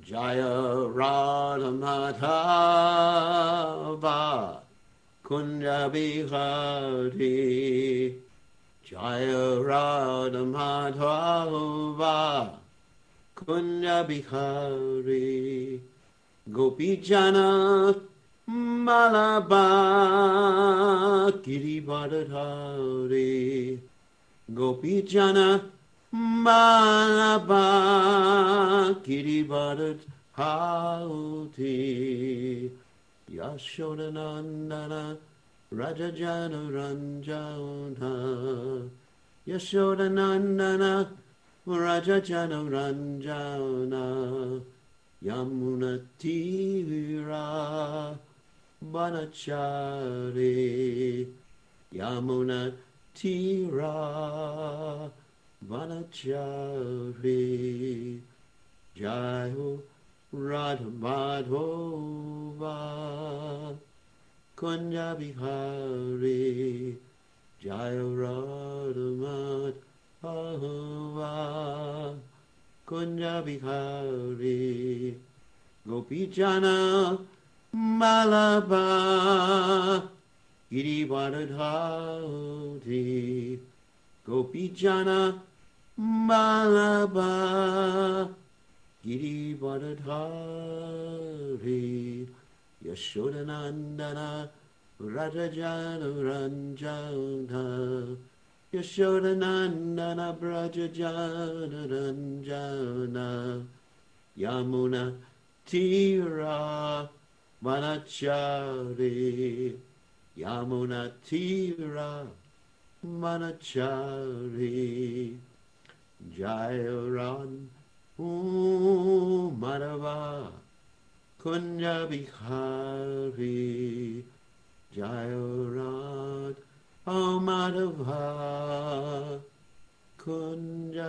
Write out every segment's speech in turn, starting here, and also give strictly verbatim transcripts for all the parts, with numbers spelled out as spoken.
Jaya Radha Madhava Kunja Bihari Jaya Radha Madhava Kunja Bihari Gopi Jana Malaba Girivardhari Gopi Jana Malaba Girivardhari Yashodanandana Rajajana Ranjana Yashodanandana Rajajana Ranjana Yamuna Tira Vanachari Yamuna Tira Vanachari Jayo Radha Madhova Kunya Bihari Jayo Radha Madhova Kunya Bihari Gopi Jana Malaba Girivardhari Gopi Jana Malaba Girivardhari Yashodanandana Rajajana Ranjana Yashodanandana Brajajana Ranjana Yamuna Tira Manachari Yamuna Tira Manachari Jairan Madhava Kunya Bihari Jairat O Madhava Kunya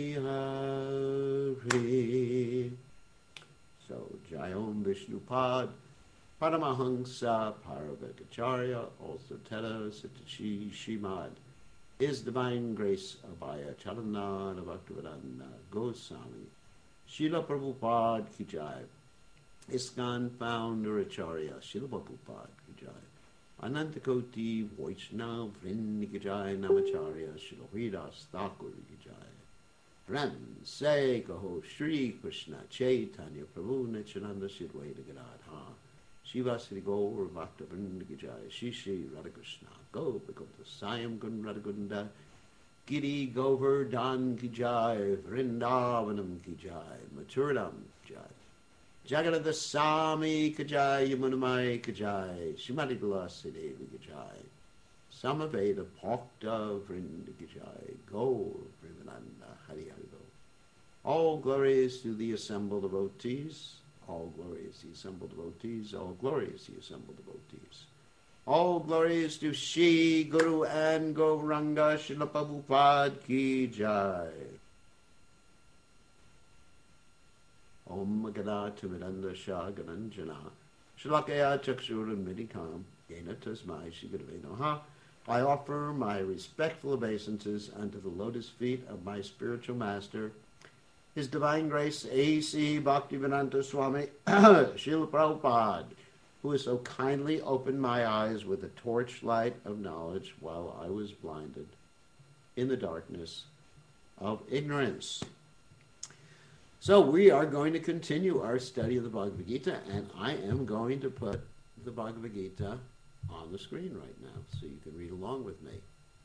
Bihari. So Jayom Vishnupad Paramahansa Paravaticharya, also Teta Sitachi Shimad, is Divine Grace Abhaya Chalananda Bhaktivedanta Goswami Srila Prabhupada Ki Jai. ISKCON founder Acharya Srila Prabhupada Ki Jai. Anantakoti Vaishnava Vrind Ki Jai. Namacharya Srila Haridas Thakur Ki Jai. Friends, say Kaho Shri Krishna Chaitanya Prabhu Nityananda Sri Advaita Gadadha Shiva Sri Gaur Bhakta Vrind Ki Jai. Shri Shri Radhakrishna Gopakota Sayam Kun Radhakunda Giri Govardhan Ki Jai. Vrindavanam Ki Jai. Maturam Ki Jai. Jagannath Swami Ki Jai. Yamunamai Ki Jai. Srimati Tulasi Devi Ki Jai. Samaveda Bhakta Vrind Ki Jai. Gaur Premananda Hari Hari Bo. All glories to the assembled devotees. All glories to the assembled devotees. All glories to the assembled devotees. All glories to Shri Guru and Gauranga Srila Prabhupada Ki Jai. Om Gada Tumidanda Shah Gananjana Shalakaya Chakshura Midikam Yena Tasmai Shri Gurave Namaha. I offer my respectful obeisances unto the lotus feet of my spiritual master, His Divine Grace A C Bhaktivedanta Swami Srila Prabhupada, who has so kindly opened my eyes with the torchlight of knowledge while I was blinded in the darkness of ignorance. So we are going to continue our study of the Bhagavad Gita, and I am going to put the Bhagavad Gita on the screen right now so you can read along with me.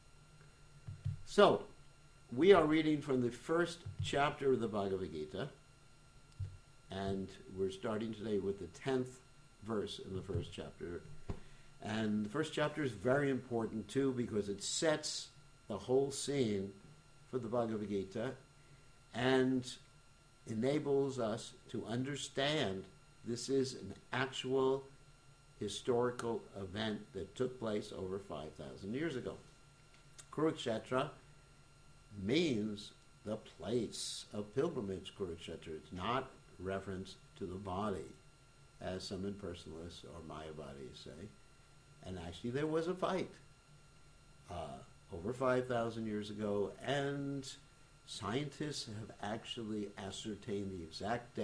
So, we are reading from the first chapter of the Bhagavad Gita, and we're starting today with the tenth verse in the first chapter. And the first chapter is very important too because it sets the whole scene for the Bhagavad Gita and enables us to understand this is an actual historical event that took place over five thousand years ago. Kurukshetra means the place of pilgrimage, Kurukshetra. It's not reference to the body, as some impersonalists or Mayavadis say. And actually there was a fight uh, over five thousand years ago, and scientists have actually ascertained the exact date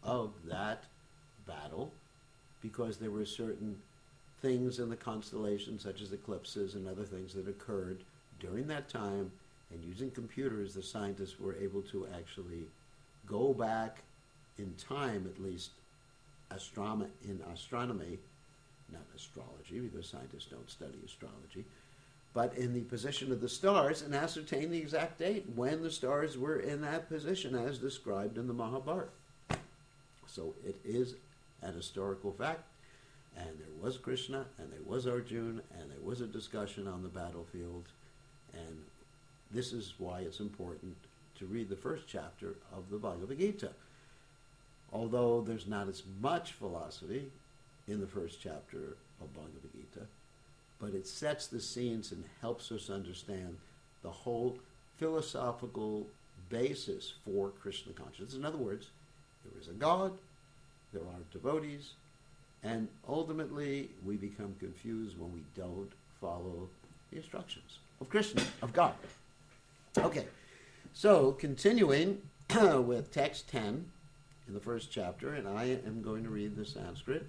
of that battle, because there were certain things in the constellation, such as eclipses and other things that occurred during that time, and using computers, the scientists were able to actually go back in time, at least astronomy, in astronomy, not astrology, because scientists don't study astrology, but in the position of the stars, and ascertain the exact date when the stars were in that position as described in the Mahabharata. So it is an historical fact, and there was Krishna, and there was Arjuna, and there was a discussion on the battlefield, and this is why it's important to read the first chapter of the Bhagavad Gita. Although there's not as much philosophy in the first chapter of Bhagavad Gita, but it sets the scenes and helps us understand the whole philosophical basis for Krishna consciousness. In other words, there is a God, there are devotees, and ultimately we become confused when we don't follow the instructions of Krishna, of God. Okay, so continuing with text ten in the first chapter, and I am going to read the Sanskrit.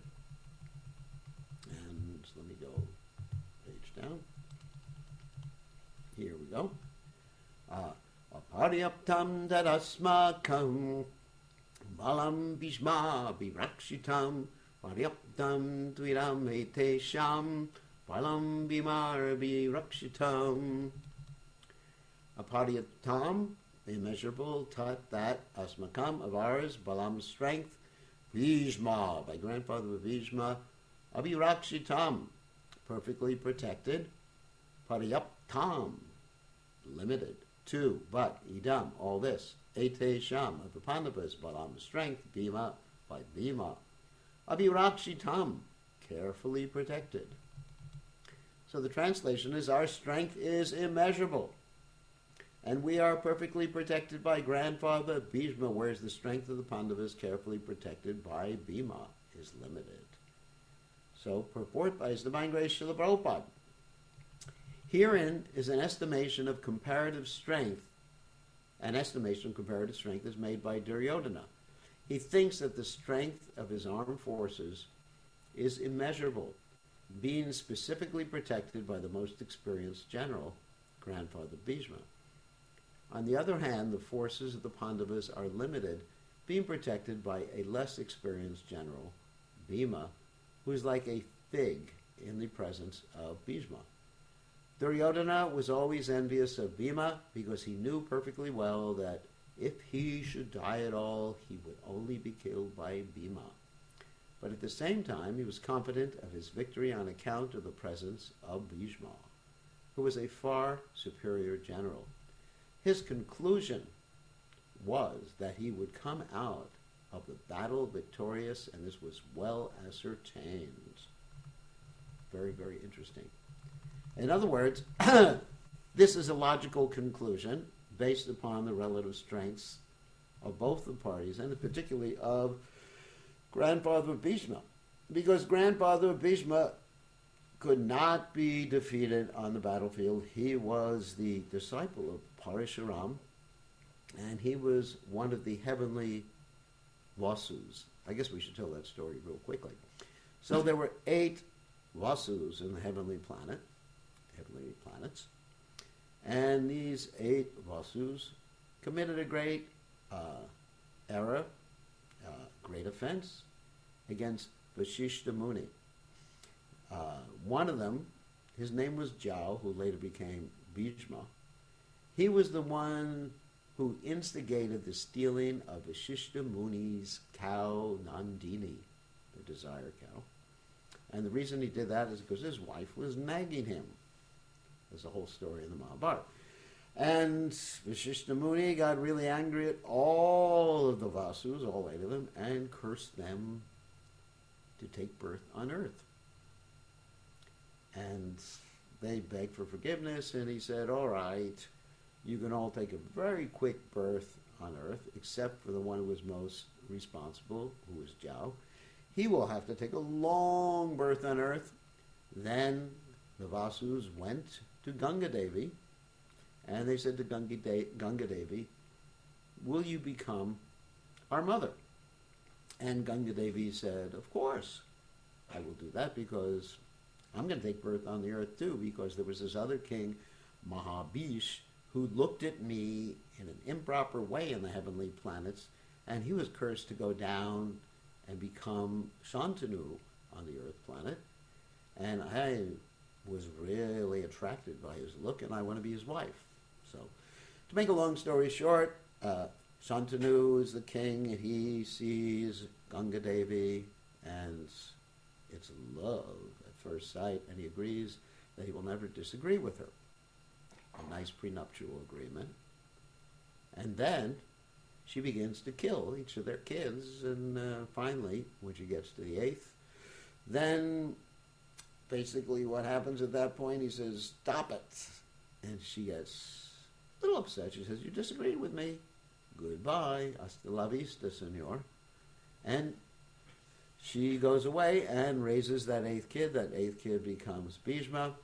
And let me go page down. Here we go. Aparyaptam tadasmakam balam bhishma virakshitam paryaptam tviram etesham balam bhimar virakshitam. Aparyatam, immeasurable, tat, that, asmakam, of ours, balam, strength, Bhishma, by grandfather of Bhishma, abhirakshitam, perfectly protected, paryaptam, limited, two, but, idam, all this, ete sham, of the Pandavas, balam, strength, bhima, by Bhima, abhirakshitam, carefully protected. So the translation is, our strength is immeasurable, and we are perfectly protected by grandfather Bhishma, whereas the strength of the Pandavas, carefully protected by Bhima, is limited. So, purport by His Divine Grace Srila Prabhupada. Herein is an estimation of comparative strength. An estimation of comparative strength is made by Duryodhana. He thinks that the strength of his armed forces is immeasurable, being specifically protected by the most experienced general, grandfather Bhishma. On the other hand, the forces of the Pandavas are limited, being protected by a less experienced general, Bhima, who is like a fig in the presence of Bhishma. Duryodhana was always envious of Bhima because he knew perfectly well that if he should die at all, he would only be killed by Bhima. But at the same time, he was confident of his victory on account of the presence of Bhishma, who was a far superior general. His conclusion was that he would come out of the battle victorious, and this was well ascertained. Very, very interesting. In other words, this is a logical conclusion based upon the relative strengths of both the parties, and particularly of grandfather Bhishma, because grandfather Bhishma could not be defeated on the battlefield. He was the disciple of Parashuram, and he was one of the heavenly Vasus. I guess we should tell that story real quickly. So there were eight Vasus in the heavenly planet, heavenly planets, and these eight Vasus committed a great uh, error, uh, great offense against Vasishta Muni. Uh, one of them, his name was Jao, who later became Bhishma. He was the one who instigated the stealing of Vasishta Muni's cow, Nandini, the desire cow. And the reason he did that is because his wife was nagging him. There's a whole story in the Mahabharata. And Vasishta Muni got really angry at all of the Vasus, all eight of them, and cursed them to take birth on earth. And they begged for forgiveness, and he said, all right, you can all take a very quick birth on earth, except for the one who was most responsible, who was Jao. He will have to take a long birth on earth. Then the Vasus went to Ganga Devi, and they said to Ganga, De- Ganga Devi, will you become our mother? And Ganga Devi said, of course, I will do that because I'm going to take birth on the earth too, because there was this other king, Mahabhish, who looked at me in an improper way in the heavenly planets, and he was cursed to go down and become Shantanu on the earth planet. And I was really attracted by his look, and I want to be his wife. So, to make a long story short, uh, Shantanu is the king, and he sees Ganga Devi, and it's love at first sight, and he agrees that he will never disagree with her. A nice prenuptial agreement. And then she begins to kill each of their kids, and uh, finally, when she gets to the eighth, then basically what happens at that point, he says, stop it. And she gets a little upset. She says, you disagreed with me. Goodbye. Hasta la vista, senor. And she goes away and raises that eighth kid. That eighth kid becomes Bhishma.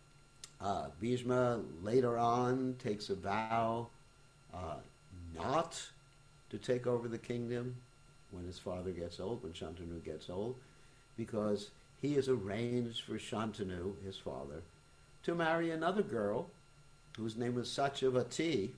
Uh, Bhishma later on takes a vow uh, not to take over the kingdom when his father gets old, when Shantanu gets old, because he has arranged for Shantanu, his father, to marry another girl whose name was Satyavati,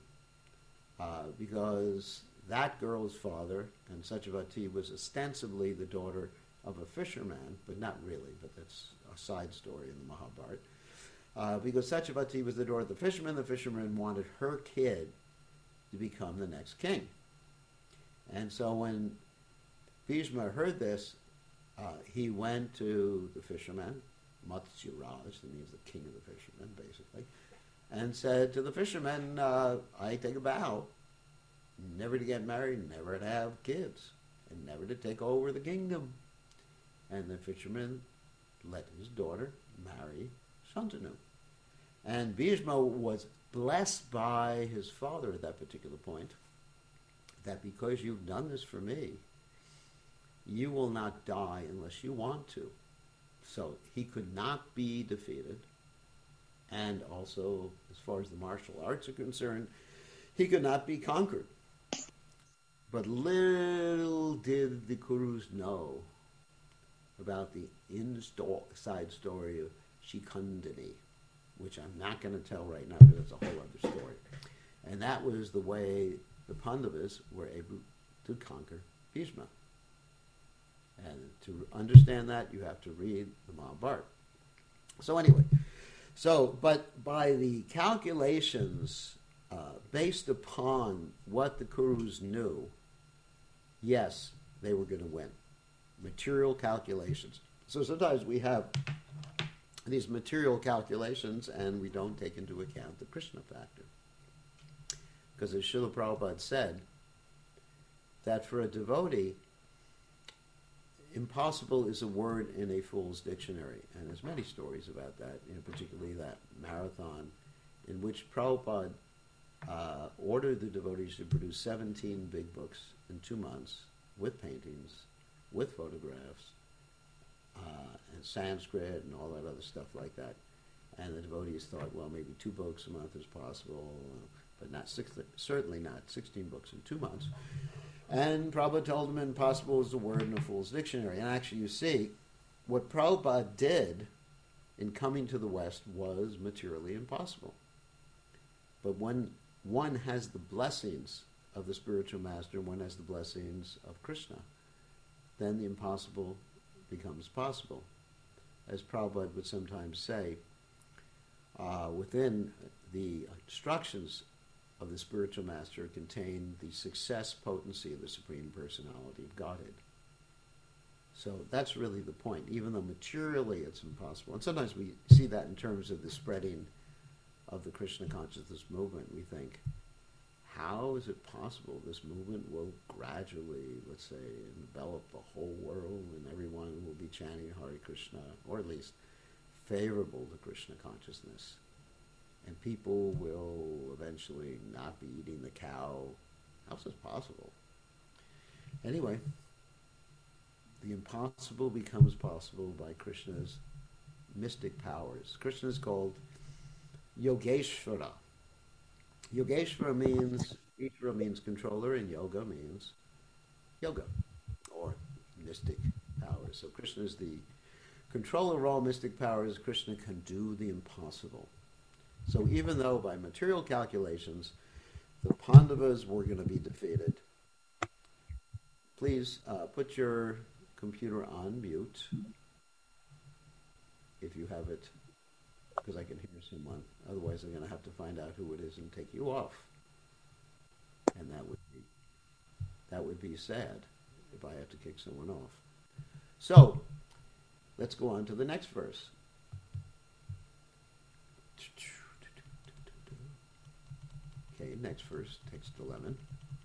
uh, because that girl's father, and Satyavati was ostensibly the daughter of a fisherman, but not really, but that's a side story in the Mahabharata. Uh, because Satyavati was the daughter of the fisherman, the fisherman wanted her kid to become the next king. And so when Bhishma heard this, uh, he went to the fisherman, Matsyaraj, that means the king of the fishermen, basically, and said to the fisherman, uh, I take a vow never to get married, never to have kids, and never to take over the kingdom. And the fisherman let his daughter marry Shantanu. And Bhishma was blessed by his father at that particular point, that because you've done this for me, you will not die unless you want to. So he could not be defeated. And also, as far as the martial arts are concerned, he could not be conquered. But little did the Kurus know about the inside story of Shikandani, which I'm not going to tell right now because it's a whole other story. And that was the way the Pandavas were able to conquer Bhishma. And to understand that, you have to read the Mahabharata. So anyway, so, but by the calculations uh, based upon what the Kurus knew, yes, they were going to win. Material calculations. So sometimes we have these material calculations and we don't take into account the Krishna factor. Because as Srila Prabhupada said, that for a devotee, impossible is a word in a fool's dictionary. And there's many stories about that, you know, particularly that marathon in which Prabhupada uh, ordered the devotees to produce seventeen big books in two months with paintings, with photographs, uh, and Sanskrit and all that other stuff like that. And the devotees thought, well, maybe two books a month is possible, but not six, certainly not sixteen books in two months. And Prabhupada told them impossible is a word in a fool's dictionary. And actually, you see, what Prabhupada did in coming to the West was materially impossible. But when one has the blessings of the spiritual master, one has the blessings of Krishna, then the impossible becomes possible. As Prabhupada would sometimes say, uh, within the instructions of the spiritual master contain the success potency of the Supreme Personality of Godhead. So that's really the point, even though materially it's impossible. And sometimes we see that in terms of the spreading of the Krishna consciousness movement. We think, how is it possible this movement will gradually, let's say, envelop the whole world and everyone will be chanting Hare Krishna, or at least favorable to Krishna consciousness? And people will eventually not be eating the cow. How's this possible? Anyway, the impossible becomes possible by Krishna's mystic powers. Krishna is called Yogeshvara. Yogeshvara means, Ishvara means controller, and yoga means yoga, or mystic powers. So Krishna is the controller of all mystic powers. Krishna can do the impossible. So even though by material calculations the Pandavas were going to be defeated, please uh, put your computer on mute if you have it, because I can hear someone. Otherwise, I'm going to have to find out who it is and take you off, and that would be that would be sad if I have to kick someone off. So let's go on to the next verse. Okay, next verse, text eleven.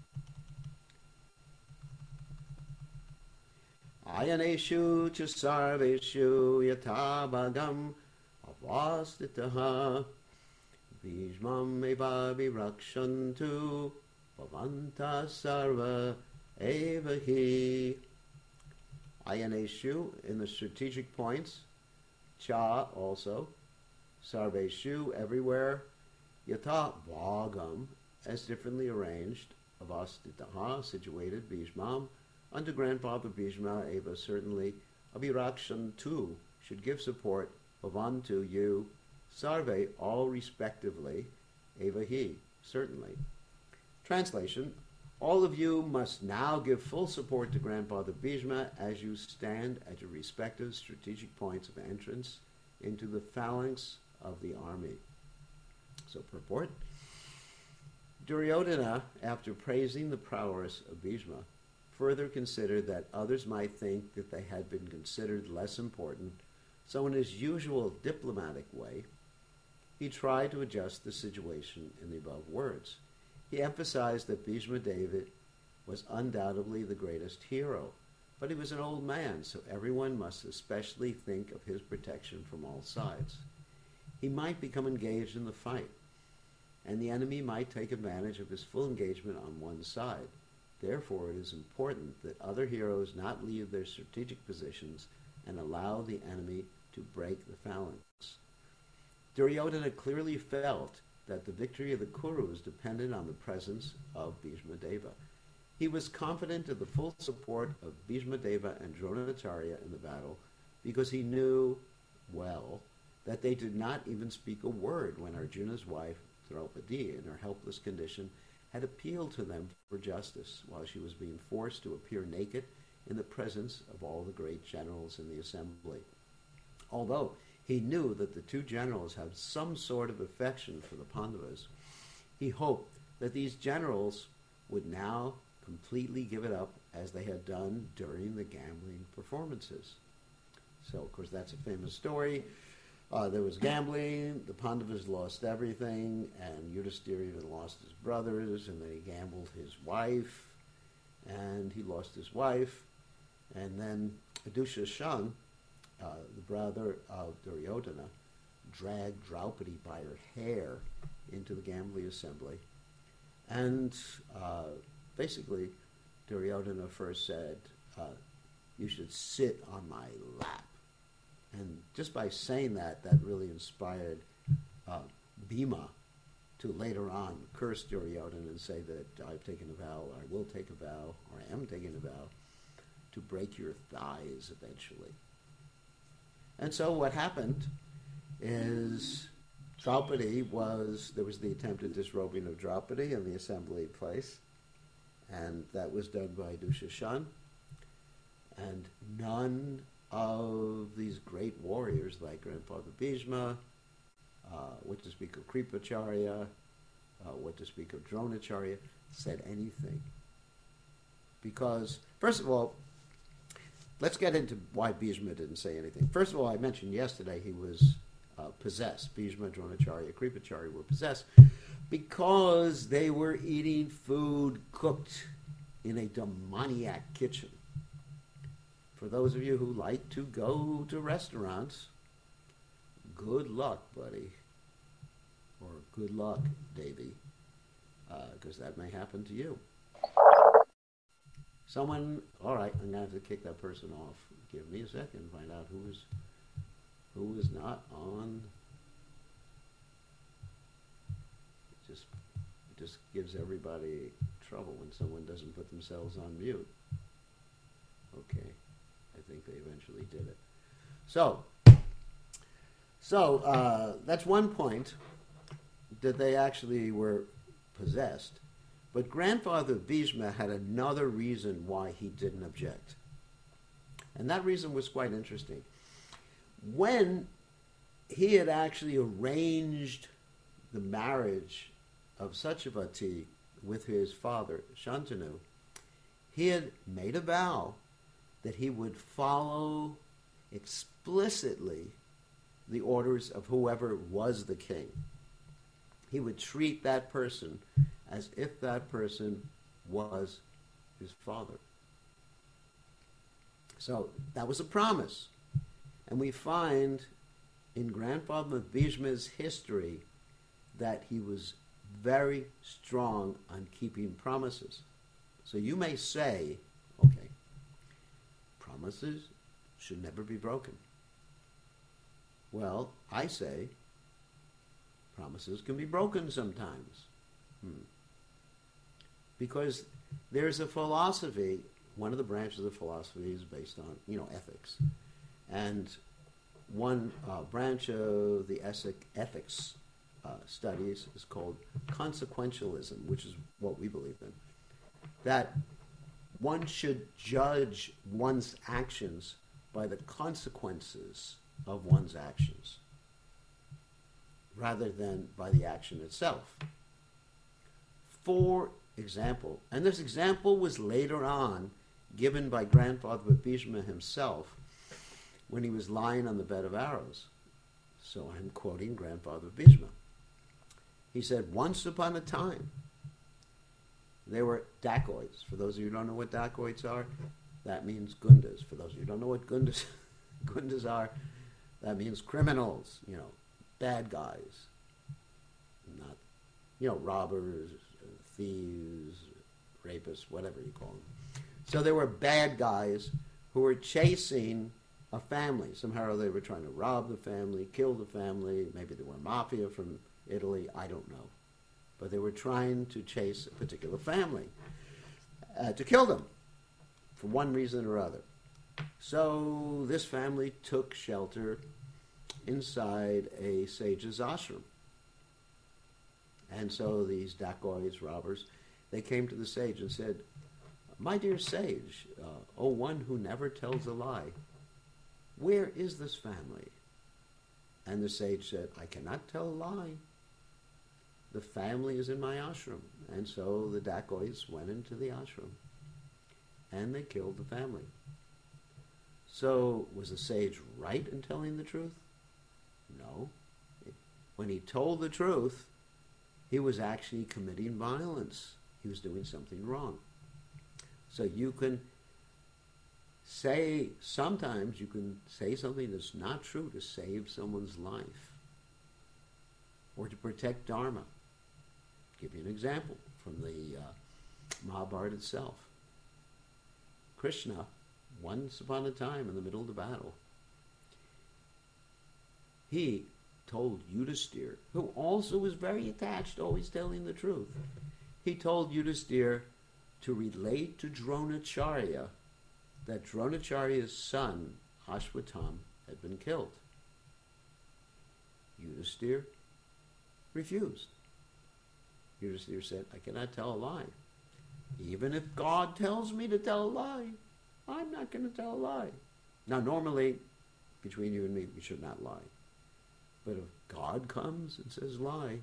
Ayaneshu ch sarveshu yatabhagam avastitaha bhishmam eva virakshantu bhavanta sarva eva hi. Ayaneshu in the strategic points, cha also, sarveshu everywhere, yata bhagam as differently arranged, avastitaha situated, bhishmam under grandfather Bhishma, Eva certainly, Abhirakshan too should give support, Bhavantu you, Sarve all respectively, Eva he certainly. Translation: all of you must now give full support to grandfather Bhishma as you stand at your respective strategic points of entrance into the phalanx of the army. So purport: Duryodhana, after praising the prowess of Bhishma, further considered that others might think that they had been considered less important, so in his usual diplomatic way, he tried to adjust the situation in the above words. He emphasized that Bhishma Deva was undoubtedly the greatest hero, but he was an old man, so everyone must especially think of his protection from all sides. He might become engaged in the fight, and the enemy might take advantage of his full engagement on one side. Therefore, it is important that other heroes not leave their strategic positions and allow the enemy to break the phalanx. Duryodhana clearly felt that the victory of the Kurus depended on the presence of Bhishma Deva. He was confident of the full support of Bhishma Deva and Dronacharya in the battle because he knew well that they did not even speak a word when Arjuna's wife, Draupadi, in her helpless condition, had appealed to them for justice while she was being forced to appear naked in the presence of all the great generals in the assembly. Although he knew that the two generals had some sort of affection for the Pandavas, he hoped that these generals would now completely give it up as they had done during the gambling performances. So, of course, that's a famous story. Uh, there was gambling, the Pandavas lost everything, and Yudhisthira even lost his brothers, and then he gambled his wife, and he lost his wife, and then Dushashan, uh, the brother of Duryodhana, dragged Draupadi by her hair into the gambling assembly, and uh, basically Duryodhana first said, uh, you should sit on my lap. And just by saying that, that really inspired uh, Bhima to later on curse Duryodhana and say that I've taken a vow, or I will take a vow, or I am taking a vow, to break your thighs eventually. And so what happened is Draupadi was, there was the attempted disrobing of Draupadi in the assembly place, and that was done by Dushashan. And none of these great warriors like Grandfather Bhishma, uh, what to speak of Kripacharya, uh, what to speak of Dronacharya, said anything. Because, first of all, let's get into why Bhishma didn't say anything. First of all, I mentioned yesterday he was uh, possessed. Bhishma, Dronacharya, Kripacharya were possessed because they were eating food cooked in a demoniac kitchen. For those of you who like to go to restaurants, good luck, buddy. Or good luck, Davy, because uh, that may happen to you. Someone, all right, I'm going to have to kick that person off. Give me a second, find out who is, who is not on. It just, it just gives everybody trouble when someone doesn't put themselves on mute. Okay. they eventually did it. So, so uh, that's one point, that they actually were possessed. But grandfather Bhishma had another reason why he didn't object. And that reason was quite interesting. When he had actually arranged the marriage of Satyavati with his father, Shantanu, he had made a vow that he would follow explicitly the orders of whoever was the king. He would treat that person as if that person was his father. So that was a promise. And we find in Grandfather Bhishma's history that he was very strong on keeping promises. So you may say, okay, promises should never be broken. Well, I say, promises can be broken sometimes. Hmm. Because there's a philosophy, one of the branches of philosophy is based on, you know, ethics. And one uh, branch of the ethics uh, studies is called consequentialism, which is what we believe in. That one should judge one's actions by the consequences of one's actions, rather than by the action itself. For example, and this example was later on given by Grandfather Bhishma himself when he was lying on the bed of arrows. So I'm quoting Grandfather Bhishma. He said, once upon a time, there were dacoits. For those of you who don't know what dacoits are, that means gundas. For those of you who don't know what gundas, gundas are, that means criminals, you know, bad guys. Not, you know, robbers, thieves, rapists, whatever you call them. So there were bad guys who were chasing a family. Somehow they were trying to rob the family, kill the family. Maybe they were mafia from Italy. I don't know. But they were trying to chase a particular family, uh, to kill them for one reason or other. So this family took shelter inside a sage's ashram. And so these dacoits, robbers, they came to the sage and said, my dear sage, uh, oh one who never tells a lie, where is this family? And the sage said, I cannot tell a lie. The family is in my ashram. And so the dacoits went into the ashram and they killed the family. So was the sage right in telling the truth? No. When he told the truth, he was actually committing violence. He was doing something wrong. So you can say, sometimes you can say something that's not true to save someone's life or to protect Dharma. I'll give you an example from the uh, Mahabharata itself. Krishna, once upon a time in the middle of the battle, he told Yudhisthira, who also was very attached, always telling the truth. He told Yudhisthira to relate to Dronacharya that Dronacharya's son, Ashwatam, had been killed. Yudhisthira refused. Yudhisthira said, I cannot tell a lie. Even if God tells me to tell a lie, I'm not going to tell a lie. Now, normally, between you and me, we should not lie. But if God comes and says lie,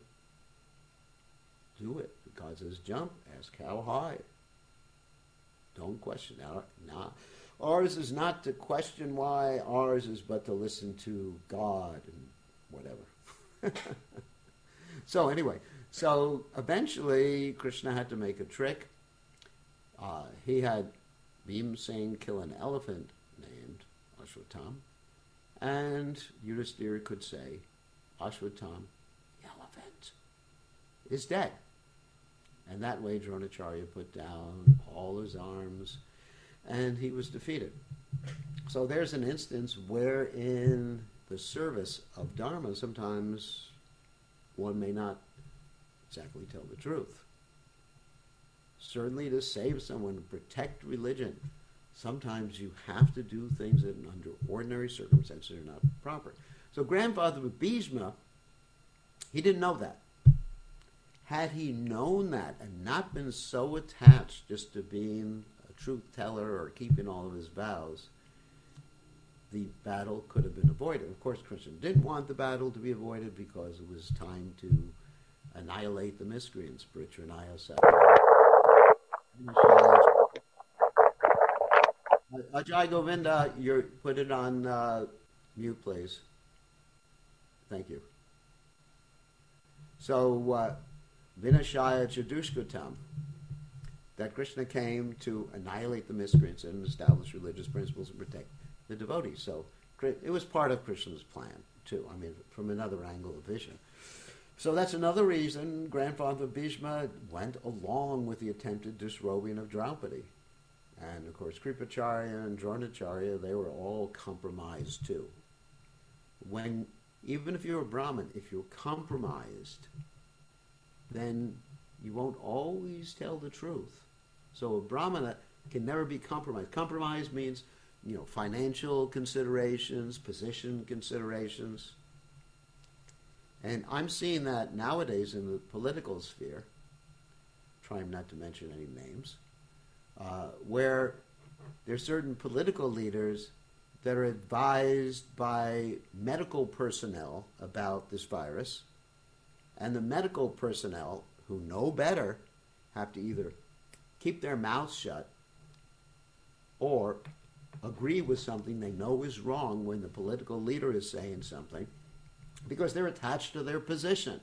do it. If God says jump, ask how high. Don't question. Now, now, ours is not to question why. Ours is but to listen to God and whatever. So anyway, so eventually Krishna had to make a trick. Uh, he had Bhimsen kill an elephant named Ashwatam, and Yudhisthira could say, Ashwatam, the elephant, is dead. And that way Dronacharya put down all his arms and he was defeated. So there's an instance where in the service of Dharma sometimes one may not exactly tell the truth. Certainly to save someone, to protect religion, Sometimes you have to do things that under ordinary circumstances are not proper. So grandfather Bhishma, he didn't know that. Had he known that and not been so attached just to being a truth teller or keeping all of his vows, the battle could have been avoided. Of course, Krishna didn't want the battle to be avoided because it was time to annihilate the miscreants, Pritranaya Satra. Ajay Govinda, you put it on uh, mute, please. Thank you. So, uh, Vinashaya Chadushkatam, that Krishna came to annihilate the miscreants and establish religious principles and protect the devotees. So it was part of Krishna's plan, too. I mean, from another angle of vision. So that's another reason grandfather Bhishma went along with the attempted disrobing of Draupadi. And, of course, Kripacharya and Dronacharya, they were all compromised, too. When, even if you're a Brahmin, if you're compromised, then you won't always tell the truth. So a Brahmana can never be compromised. Compromise means, you know, financial considerations, position considerations. And I'm seeing that nowadays in the political sphere, trying not to mention any names, uh, where there are certain political leaders that are advised by medical personnel about this virus, and the medical personnel who know better have to either keep their mouths shut or agree with something they know is wrong when the political leader is saying something because they're attached to their position.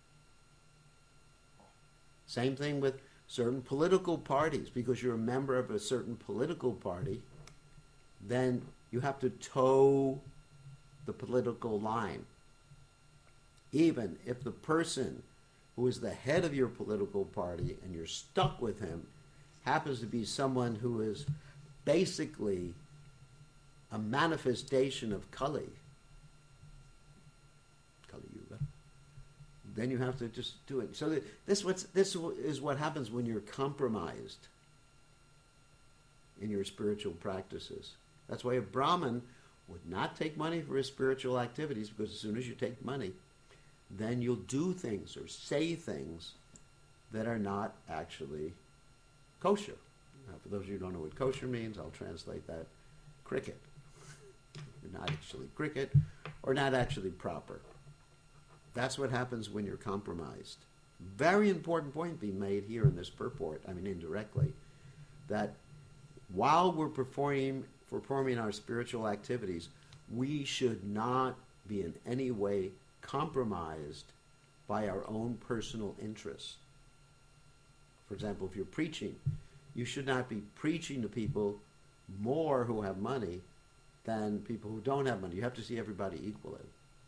Same thing with certain political parties. Because you're a member of a certain political party, then you have to toe the political line. Even if the person who is the head of your political party and you're stuck with him happens to be someone who is basically a manifestation of Kali, Kali Yuga, then you have to just do it. So this, what's, this is what happens when you're compromised in your spiritual practices. That's why a Brahmin would not take money for his spiritual activities, because as soon as you take money, then you'll do things or say things that are not actually kosher. Now, for those of you who don't know what kosher means, I'll translate that: cricket. Not actually cricket, or not actually proper. That's what happens when you're compromised. Very important point being made here in this purport, I mean indirectly, that while we're performing, performing our spiritual activities, we should not be in any way compromised by our own personal interests. For example, if you're preaching, you should not be preaching to people more who have money than people who don't have money. You have to see everybody equally.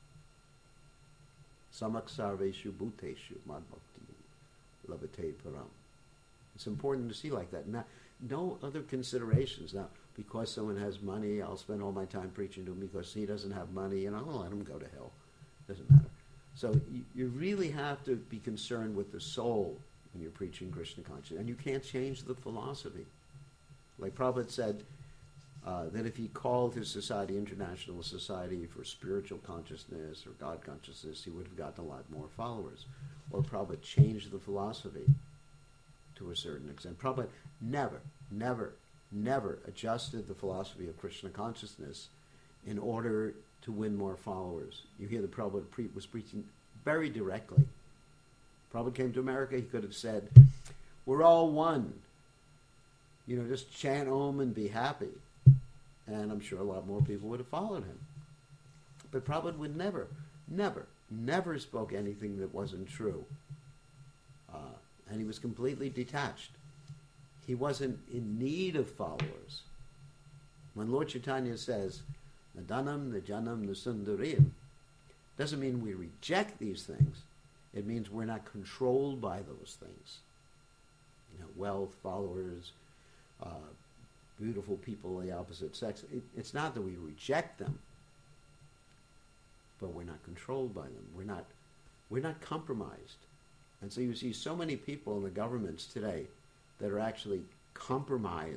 Samak sarveshu bhuteshu mad bhakti labate param. It's important to see like that. Now, no other considerations. Now, because someone has money, I'll spend all my time preaching to him. Because he doesn't have money, and I'll let him go to hell. Doesn't matter. So you, you really have to be concerned with the soul when you're preaching Krishna consciousness. And you can't change the philosophy. Like Prabhupada said, uh, that if he called his society International Society for Spiritual Consciousness or God Consciousness, he would have gotten a lot more followers. Or Prabhupada changed the philosophy to a certain extent. Prabhupada never, never, never adjusted the philosophy of Krishna consciousness in order to win more followers. You hear that Prabhupada pre- was preaching very directly. Prabhupada came to America, he could have said, we're all one. You know, just chant Om and be happy. And I'm sure a lot more people would have followed him. But Prabhupada would never, never, never spoke anything that wasn't true. Uh, and he was completely detached. He wasn't in need of followers. When Lord Chaitanya says, Nadanam, Najanam, Nasundarim, doesn't mean we reject these things. It means we're not controlled by those things. You know, wealth, followers, uh, beautiful people of the opposite sex. It, it's not that we reject them, but we're not controlled by them. We're not, we're not compromised. And so you see so many people in the governments today that are actually compromised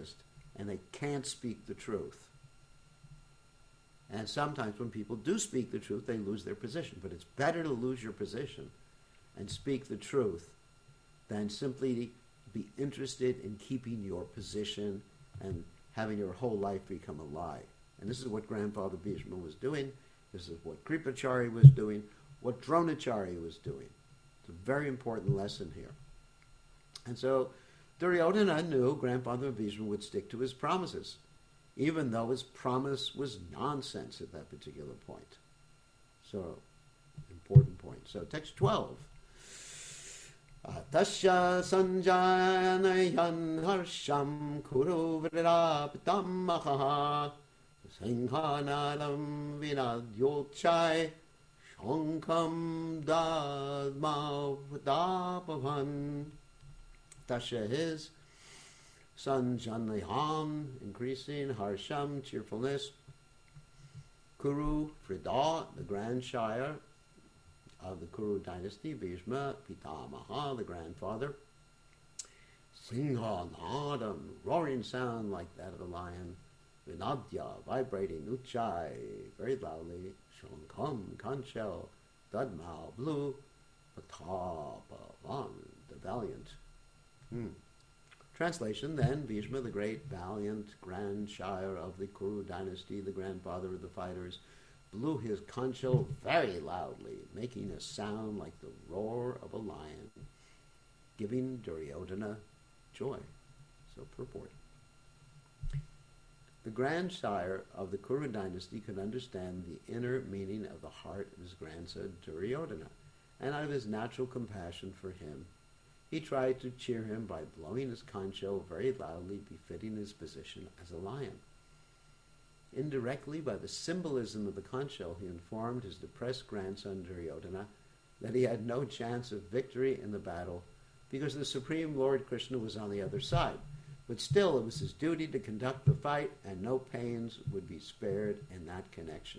and they can't speak the truth. And sometimes when people do speak the truth, they lose their position. But it's better to lose your position and speak the truth than simply be interested in keeping your position and having your whole life become a lie. And this is what Grandfather Bhishma was doing. This is what Kripachari was doing, what Dronacharya was doing. It's a very important lesson here. And so Duryodhana knew Grandfather Bhishma would stick to his promises, even though his promise was nonsense at that particular point. So, important point. So, text twelve. Tasya sanjanayan harsham kuru virapitam maha singhanadam vinadyochai shankam dadma vadapavan. Tasya is sanjanayan, increasing, harsham, cheerfulness, Kuru, Frida, the grandshire of the Kuru dynasty, Bhishma, Pitamaha, the grandfather, Singha, Nadam, roaring sound like that of a lion, Vinadya, vibrating, Uchai, very loudly, Shankam, conch shell, Dadma, blue, Patapavan, the valiant. Hmm. Translation then, Bhishma, the great, valiant grandshire of the Kuru dynasty, the grandfather of the fighters, blew his conch shell very loudly, making a sound like the roar of a lion, giving Duryodhana joy. So purport. The grandsire of the Kuru dynasty could understand the inner meaning of the heart of his grandson Duryodhana, and out of his natural compassion for him, he tried to cheer him by blowing his conch shell very loudly, befitting his position as a lion. Indirectly, by the symbolism of the conch shell, he informed his depressed grandson Duryodhana that he had no chance of victory in the battle because the Supreme Lord Krishna was on the other side. But still, it was his duty to conduct the fight, and no pains would be spared in that connection.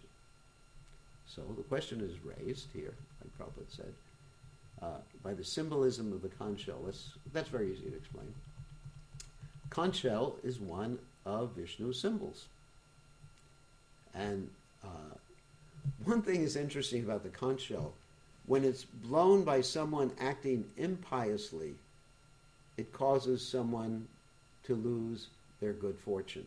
So the question is raised here, like Prabhupada said, uh, by the symbolism of the conch shell. That's, that's very easy to explain. Conch shell is one of Vishnu's symbols. And uh, one thing is interesting about the conch shell. When it's blown by someone acting impiously, it causes someone to lose their good fortune.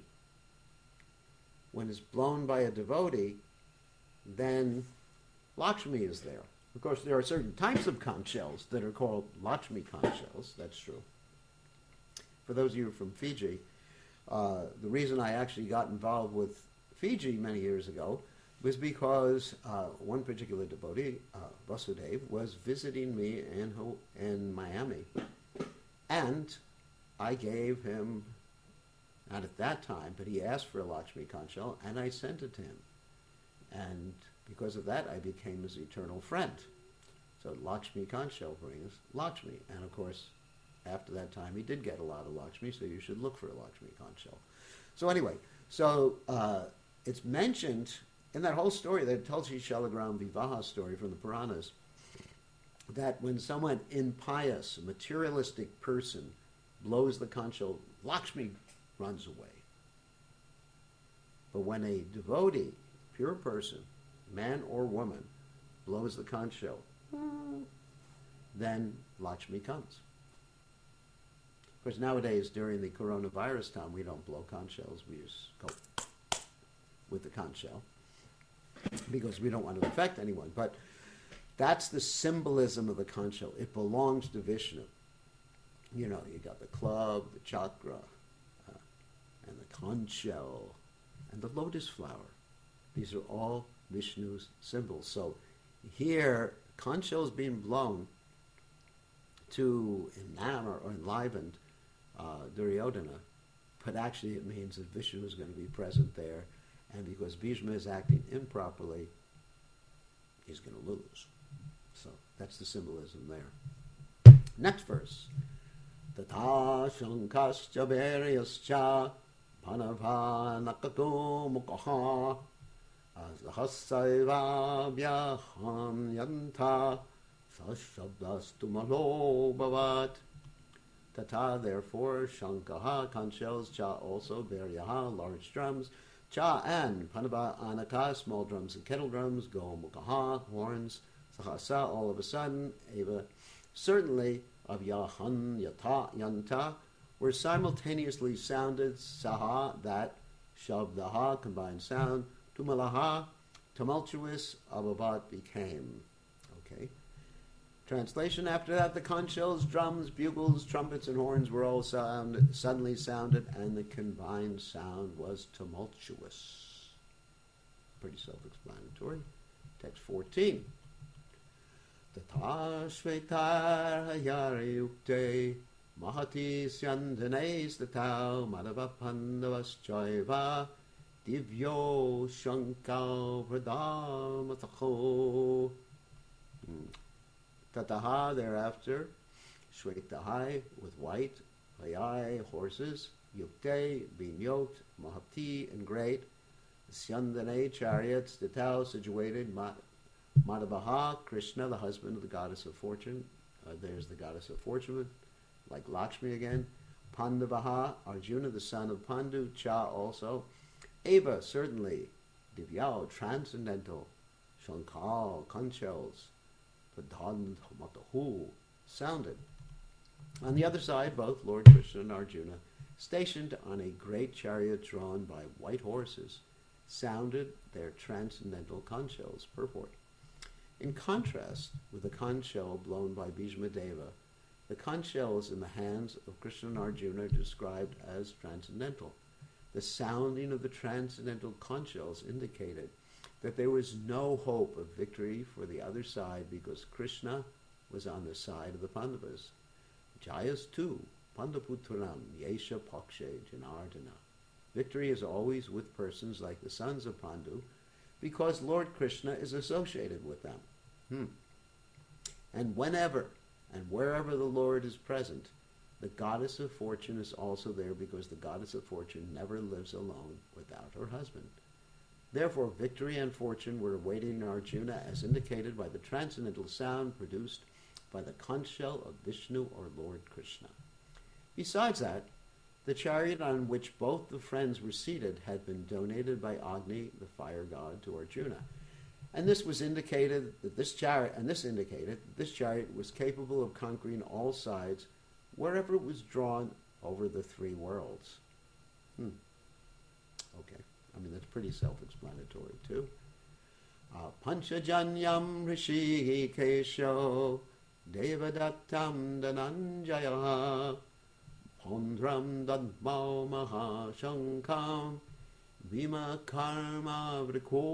When it's blown by a devotee, then Lakshmi is there. Of course, there are certain types of conch shells that are called Lakshmi conch shells. That's true. For those of you from Fiji, uh, the reason I actually got involved with Fiji many years ago was because uh, one particular devotee, uh, Vasudev, was visiting me in, Ho- in Miami. And I gave him, not at that time, but he asked for a Lakshmi conch shell, and I sent it to him. And because of that, I became his eternal friend. So Lakshmi conch shell brings Lakshmi. And of course, after that time, he did get a lot of Lakshmi, so you should look for a Lakshmi conch shell. So anyway, so uh, it's mentioned in that whole story, that Tulsi Shalagram Vivaha story from the Puranas, that when someone impious, a materialistic person, blows the conch shell, Lakshmi runs away. But when a devotee, pure person, man or woman, blows the conch shell, then Lakshmi comes. Of course, nowadays, during the coronavirus time, we don't blow conch shells. We just go with the conch shell because we don't want to affect anyone. But that's the symbolism of the conch shell. It belongs to Vishnu. You know, you got the club, the chakra, uh, and the conch shell, and the lotus flower. These are all Vishnu's symbols. So here, conch shell is being blown to enamor or enliven uh, Duryodhana, but actually it means that Vishnu is going to be present there, and because Bhishma is acting improperly, he's going to lose. So that's the symbolism there. Next verse. Tata shankascha beryascha panava nakato mukaha asahasaiva vyaham yanta sashabdastu malo bhavat. Tata, therefore, Shankaha, conch shells, Cha also, Beryaha, large drums, Cha and Panaba, Anaka, small drums and kettle drums, Go Mukaha, horns, Sahasa, all of a sudden, Eva, certainly, of Yahan, Yata, Yanta, were simultaneously sounded, Saha, that, Shabdaha, combined sound, Tumalaha, tumultuous, Ababat became. Okay. Translation, after that the conch shells, drums, bugles, trumpets, and horns were all sound, suddenly sounded, and the combined sound was tumultuous. Pretty self-explanatory. Text fourteen. Tata shvetar hayari yukte mahati syandanes tatau madhava pandavas jaiva divyo shankau pradamatacho. Tataha, thereafter, Shvetahai, with white, Hayai, horses, Yukte, being yoked, Mahapti, and great, Syandane, chariots, Tatao, situated, Madhavaha, Krishna, the husband of the goddess of fortune, uh, there's the goddess of fortune, like Lakshmi again, Pandavaha, Arjuna, the son of Pandu, Cha also, Eva, certainly, Divyao, transcendental, Shankal, conch shells, Pradhamatahu, sounded. On the other side, both Lord Krishna and Arjuna, stationed on a great chariot drawn by white horses, sounded their transcendental conch shells, purport. In contrast with the conch shell blown by Bhishmadeva, the conch shells in the hands of Krishna and Arjuna are described as transcendental. The sounding of the transcendental conch shells indicated that there was no hope of victory for the other side because Krishna was on the side of the Pandavas. Jayas too, Pandaputram, Yesha Pakshe, Janardana. Victory is always with persons like the sons of Pandu because Lord Krishna is associated with them. Hmm. And whenever and wherever the Lord is present, the goddess of fortune is also there because the goddess of fortune never lives alone without her husband. Therefore, victory and fortune were awaiting Arjuna as indicated by the transcendental sound produced by the conch shell of Vishnu or Lord Krishna. Besides that, the chariot on which both the friends were seated had been donated by Agni, the fire god, to Arjuna. And this was indicated that this chariot, and this indicated that this chariot was capable of conquering all sides wherever it was drawn over the three worlds. Hmm. Okay. I mean, that's pretty self-explanatory, too. Uh, Panchajanyam Rishi Kesho Devadattam Dhananjaya Pondram Dadmau Mahashankam Bhima Karma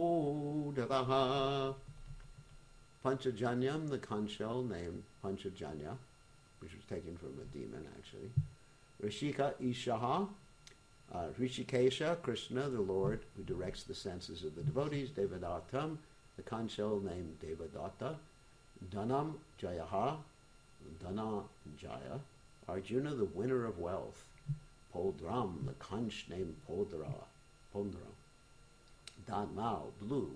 Vrikodavaha. Panchajanyam, the conch shell named Panchajanya, which was taken from a demon, actually. Rishika Ishaha, Uh, Rishikesha, Krishna, the Lord, who directs the senses of the devotees, Devadatam, the conch shell named Devadatta, Dhanam, Jayaha, Dhana, Jaya, Arjuna, the winner of wealth, Poldram, the conch named Poldra, Pondra, Dhanmao, blue,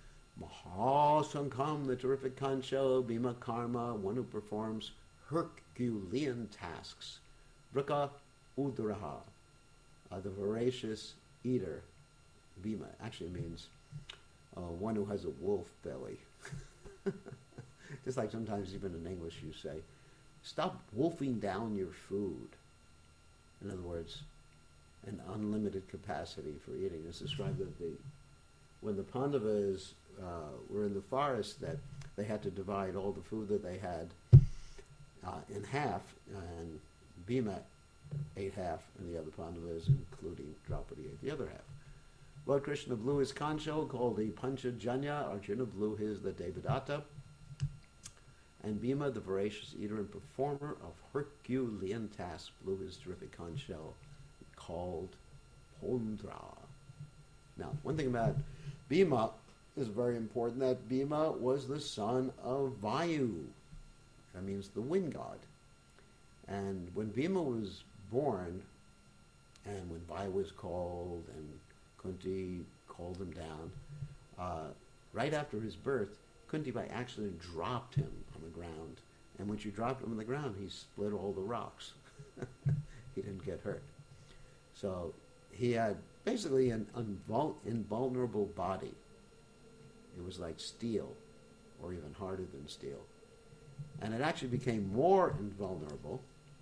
Mahasankam, the terrific conch shell, Bhima Karma, one who performs Herculean tasks, Vrika Udraha, Uh, the voracious eater, Bhima, actually means uh, one who has a wolf belly. Just like sometimes even in English you say, stop wolfing down your food. In other words, an unlimited capacity for eating. It's described that the, when the Pandavas uh, were in the forest, that they had to divide all the food that they had uh, in half, and Bhima ate half, and the other Pandavas, including Draupadi, ate the other half. Lord Krishna blew his conch shell called the Panchajanya. Arjuna blew his, the Devadatta. And Bhima, the voracious eater and performer of Herculean tasks, blew his terrific conch shell called Pondra. Now, one thing about Bhima is very important, that Bhima was the son of Vayu. That means the wind god. And when Bhima was born, and when Vayu was called, and Kunti called him down, uh, right after his birth, Kunti by accident dropped him on the ground. And when she dropped him on the ground, he split all the rocks. he didn't get hurt. So he had basically an unvul- invulnerable body. It was like steel, or even harder than steel. And it actually became more invulnerable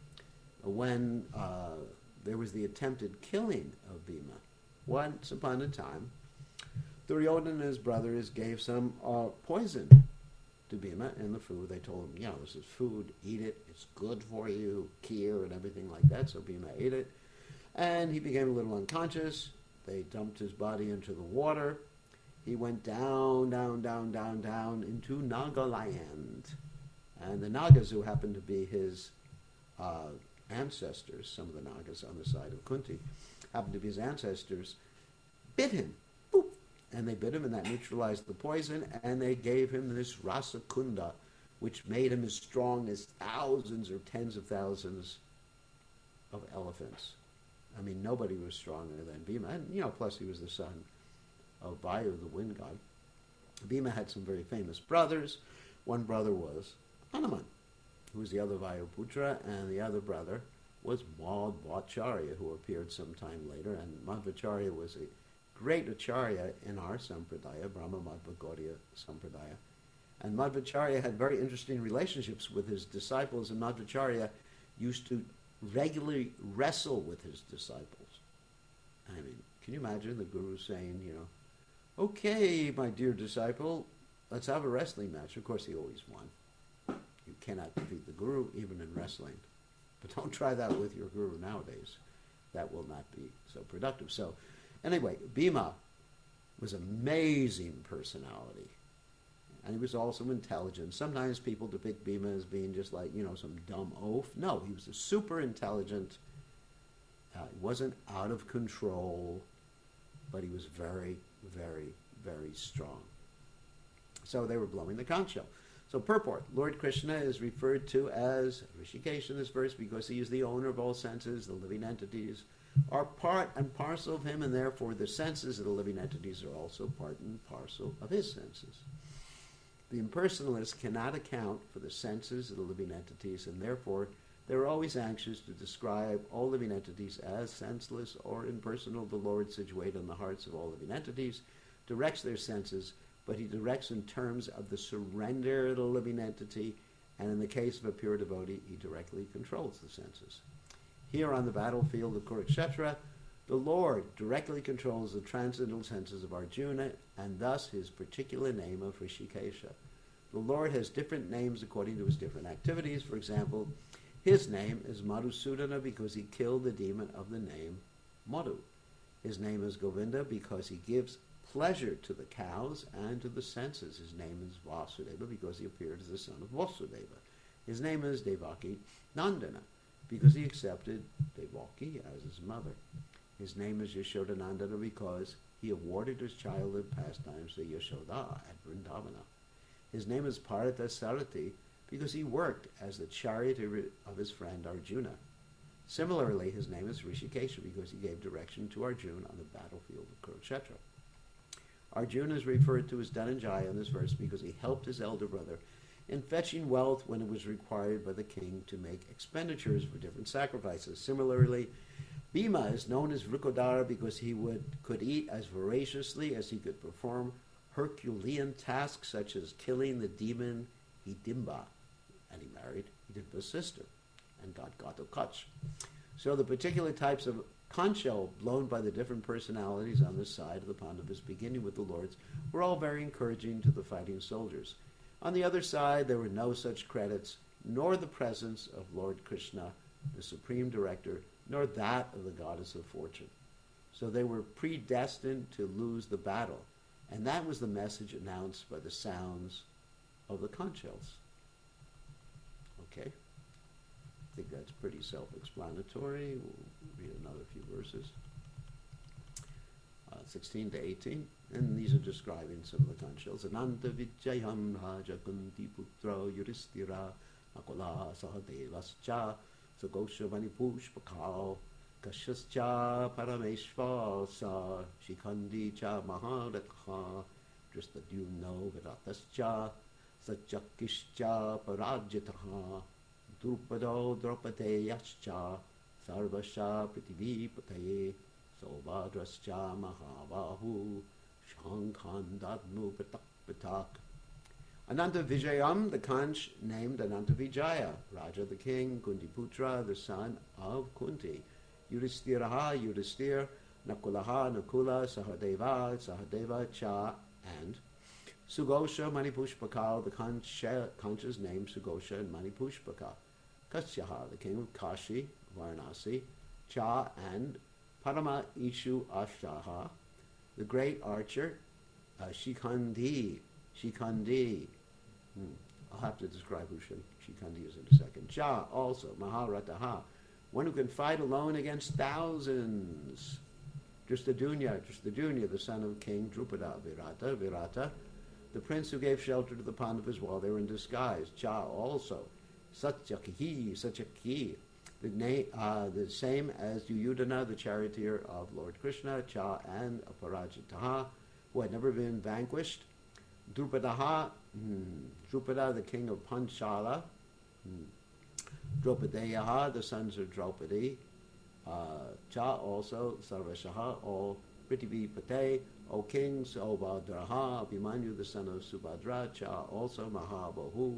when uh, there was the attempted killing of Bhima. Once upon a time, Duryodhana and his brothers gave some uh, poison to Bhima in the food. They told him, you know, this is food, eat it, it's good for you, kheer and everything like that. So Bhima ate it, and he became a little unconscious. They dumped his body into the water. He went down, down, down, down, down into Nagaland. And the Nagas, who happened to be his uh, ancestors, some of the Nagas on the side of Kunti, happened to be his ancestors, bit him. Boop. And they bit him, and that neutralized the poison, and they gave him this Rasakunda, which made him as strong as thousands or tens of thousands of elephants. I mean, nobody was stronger than Bhima. And, you know, plus he was the son of Vayu, the wind god. Bhima had some very famous brothers. One brother was Hanuman, who was the other Vayuputra, and the other brother was Madhvacharya, who appeared sometime later. And Madhvacharya was a great acharya in our sampradaya, Brahma Madhva Gauriya sampradaya. And Madhvacharya had very interesting relationships with his disciples, and Madhvacharya used to regularly wrestle with his disciples. I mean, can you imagine the guru saying, you know, okay, my dear disciple, let's have a wrestling match. Of course, he always won. You cannot defeat the guru, even in wrestling. But don't try that with your guru nowadays. That will not be so productive. So, anyway, Bhima was an amazing personality. And he was also intelligent. Sometimes people depict Bhima as being just like, you know, some dumb oaf. No, he was a super intelligent. Uh, he wasn't out of control, but he was very, very, very strong. So they were blowing the conch shell. So purport, Lord Krishna is referred to as Rishikesh in this verse because he is the owner of all senses. The living entities are part and parcel of him, and therefore the senses of the living entities are also part and parcel of his senses. The impersonalists cannot account for the senses of the living entities, and therefore they are always anxious to describe all living entities as senseless or impersonal. The Lord, situated in the hearts of all living entities, directs their senses, but he directs in terms of the surrender of the living entity, and in the case of a pure devotee, he directly controls the senses. Here on the battlefield of Kurukshetra, the Lord directly controls the transcendental senses of Arjuna, and thus his particular name of Rishikesha. The Lord has different names according to his different activities. For example, his name is Madhusudana because he killed the demon of the name Madhu. His name is Govinda because he gives pleasure to the cows and to the senses. His name is Vasudeva because he appeared as the son of Vasudeva. His name is Devaki Nandana because he accepted Devaki as his mother. His name is Yashodanandana because he awarded his childhood pastimes to Yashoda at Vrindavana. His name is Parthasarathi because he worked as the charioteer of his friend Arjuna. Similarly, his name is Rishikesha because he gave direction to Arjuna on the battlefield of Kurukshetra. Arjuna is referred to as Dhananjaya in this verse because he helped his elder brother in fetching wealth when it was required by the king to make expenditures for different sacrifices. Similarly, Bhima is known as Vrikodara because he would, could eat as voraciously as he could perform Herculean tasks such as killing the demon Hidimba. And he married Hidimba's sister and got Ghatotkacha. So the particular types of conch shell blown by the different personalities on this side of the Pandavas, beginning with the lords, were all very encouraging to the fighting soldiers. On the other side, there were no such credits, nor the presence of Lord Krishna, the supreme director, nor that of the goddess of fortune. So they were predestined to lose the battle. And that was the message announced by the sounds of the conch shells. Okay? I think that's pretty self-explanatory. We'll read another few verses. Uh, sixteen to eighteen. And these are describing some of the conch shells. Ananta Vijayam Raja Kunti Putra Yudhishthira Nakula Sahadevascha Sagosha Vanipushpakal Kashascha Parameshva Sa Shikhandi Cha Maharatha Dristadyumno Viratascha Sajakishcha Parajitaha Drupado Draupadeyascha Sarvascha Prithivipataye Saubhadrascha Mahabahu Shankhan Dadnu Patak Patak. Ananta Vijayam, the Kanch named Ananta Vijaya, Raja the king, Kuntiputra, the son of Kunti, Yudhishthiraha, Yudhishthir, Nakulaha, Nakula, Sahadeva, Sahadeva, Cha, and Sugosha, Manipushpaka, the Kanch's name Sugosha and Manipushpaka, Kasyaha, the king of Kashi, Varanasi, Cha, and Parama Ishu Ashaha, the great archer, uh, Shikhandi, Shikhandi. Hmm. I'll have to describe who Shikhandi is in a second. Cha, also, Maharataha, one who can fight alone against thousands. Drishtadyumna, Drishtadyumna, the son of King Drupada, Virata, Virata, the prince who gave shelter to the Pandavas while they were in disguise. Cha, also, Satyaki, Satyaki, the, na- uh, the same as Yuyudhana, the charioteer of Lord Krishna, Cha, and Aparajitaha, who had never been vanquished. Drupadaha, hmm, Drupada, the king of Panchala, hmm. Draupadeyaha, the sons of Draupadi, uh, Cha, also, Sarvashaha, all Prithivi Pate, O king, Saubhadraha, Abhimanyu, the son of Subhadra, Cha, also, Mahabahu,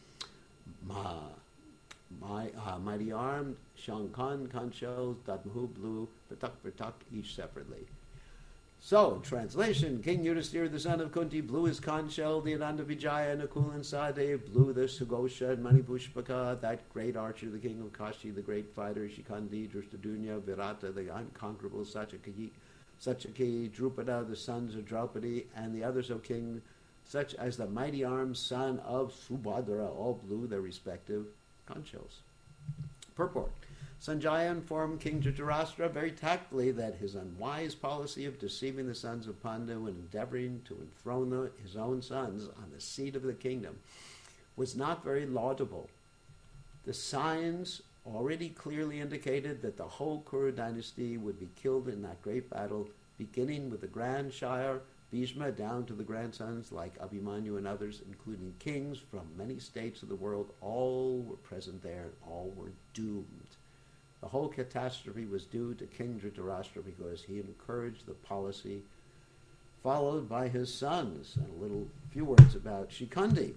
Ma, my, uh, mighty armed, Shankan, Kanchos, Dadmahu, Blue, Patak, Patak, each separately. So, translation, King Yudhisthira, the son of Kunti, blew his conch shell, the Ananta Vijaya, Nakul and Sahadev, blew the Sugosha and Manipushpaka, that great archer, the king of Kashi, the great fighter, Shikhandi, Drishtadyumna, Virata, the unconquerable Satyaki, Satyaki, Drupada, the sons of Draupadi, and the others, O king, such as the mighty armed son of Subhadra, all blew their respective conch shells. Purport. Sanjaya informed King Dhritarashtra very tactfully that his unwise policy of deceiving the sons of Pandu and endeavoring to enthrone the, his own sons on the seat of the kingdom was not very laudable. The signs already clearly indicated that the whole Kuru dynasty would be killed in that great battle, beginning with the Grand Shire, Bhishma, down to the grandsons like Abhimanyu and others, including kings from many states of the world. All were present there and all were doomed. The whole catastrophe was due to King Dhritarashtra because he encouraged the policy followed by his sons. And a little few words about Shikhandi.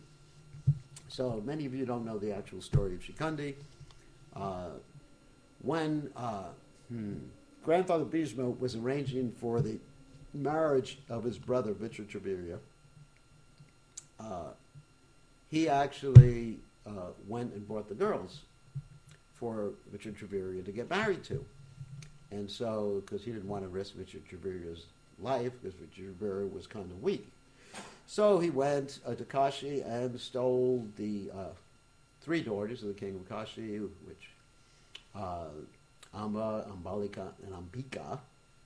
So many of you don't know the actual story of Shikhandi. Uh, when uh, hmm, grandfather Bhishma was arranging for the marriage of his brother Vichitravirya, uh, he actually uh, went and bought the girls for Vichitravirya to get married to. And so, because he didn't want to risk Vichitravirya's life, because Vichitravirya was kind of weak. So he went uh, to Kashi and stole the uh, three daughters of the king of Kashi, which uh, Amba, Ambalika, and Ambika.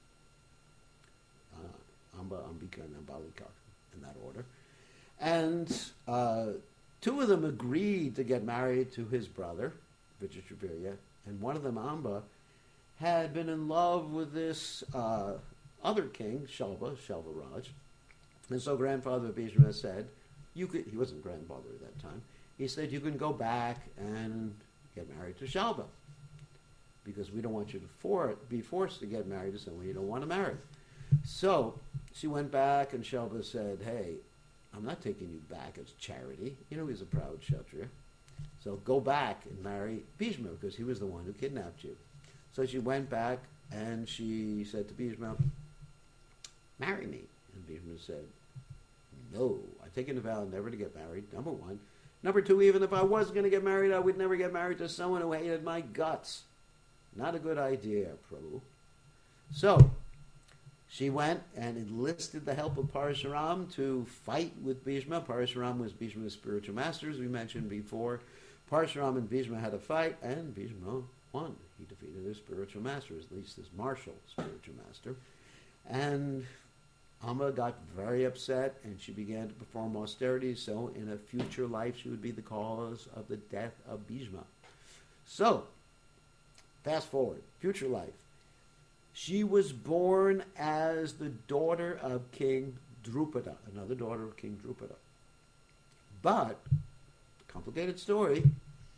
Uh, Amba, Ambika, and Ambalika, in that order. And uh, two of them agreed to get married to his brother, Vichitravirya, and one of them, Amba, had been in love with this uh, other king, Shalva, Shalvaraj. And so grandfather Bhishma said, you could, he wasn't grandfather at that time, he said, you can go back and get married to Shalva, because we don't want you to for, be forced to get married to someone you don't want to marry. So she went back, and Shalva said, hey, I'm not taking you back as charity. You know, he's a proud Kshatriya. So go back and marry Bhishma, because he was the one who kidnapped you. So she went back, and she said to Bhishma, marry me. And Bhishma said, no, I've taken a vow never to get married, number one. Number two, even if I was going to get married, I would never get married to someone who hated my guts. Not a good idea, Prabhu. So she went and enlisted the help of Parashuram to fight with Bhishma. Parashuram was Bhishma's spiritual master, as we mentioned before. Parashuram and Bhishma had a fight, and Bhishma won. He defeated his spiritual master, at least his martial spiritual master. And Amba got very upset, and she began to perform austerities, so in a future life she would be the cause of the death of Bhishma. So, fast forward, future life. She was born as the daughter of King Drupada, another daughter of King Drupada. But, complicated story,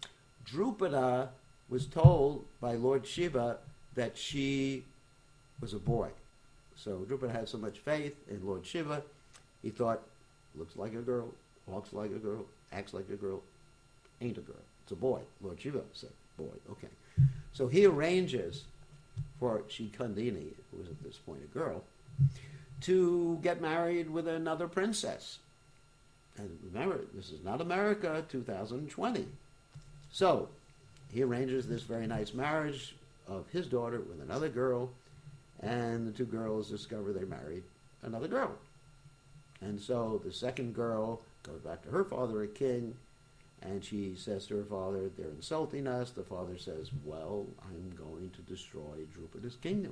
Drupada was told by Lord Shiva that she was a boy. So Drupada had so much faith in Lord Shiva, he thought, looks like a girl, walks like a girl, acts like a girl, ain't a girl. It's a boy. Lord Shiva said, boy, okay. So he arranges for Shikandini, who was at this point a girl, to get married with another princess. And remember, this is not America two thousand twenty. So he arranges this very nice marriage of his daughter with another girl, and the two girls discover they married another girl. And so the second girl goes back to her father, a king, and she says to her father, they're insulting us. The father says, well, I'm going to destroy Drupada's kingdom.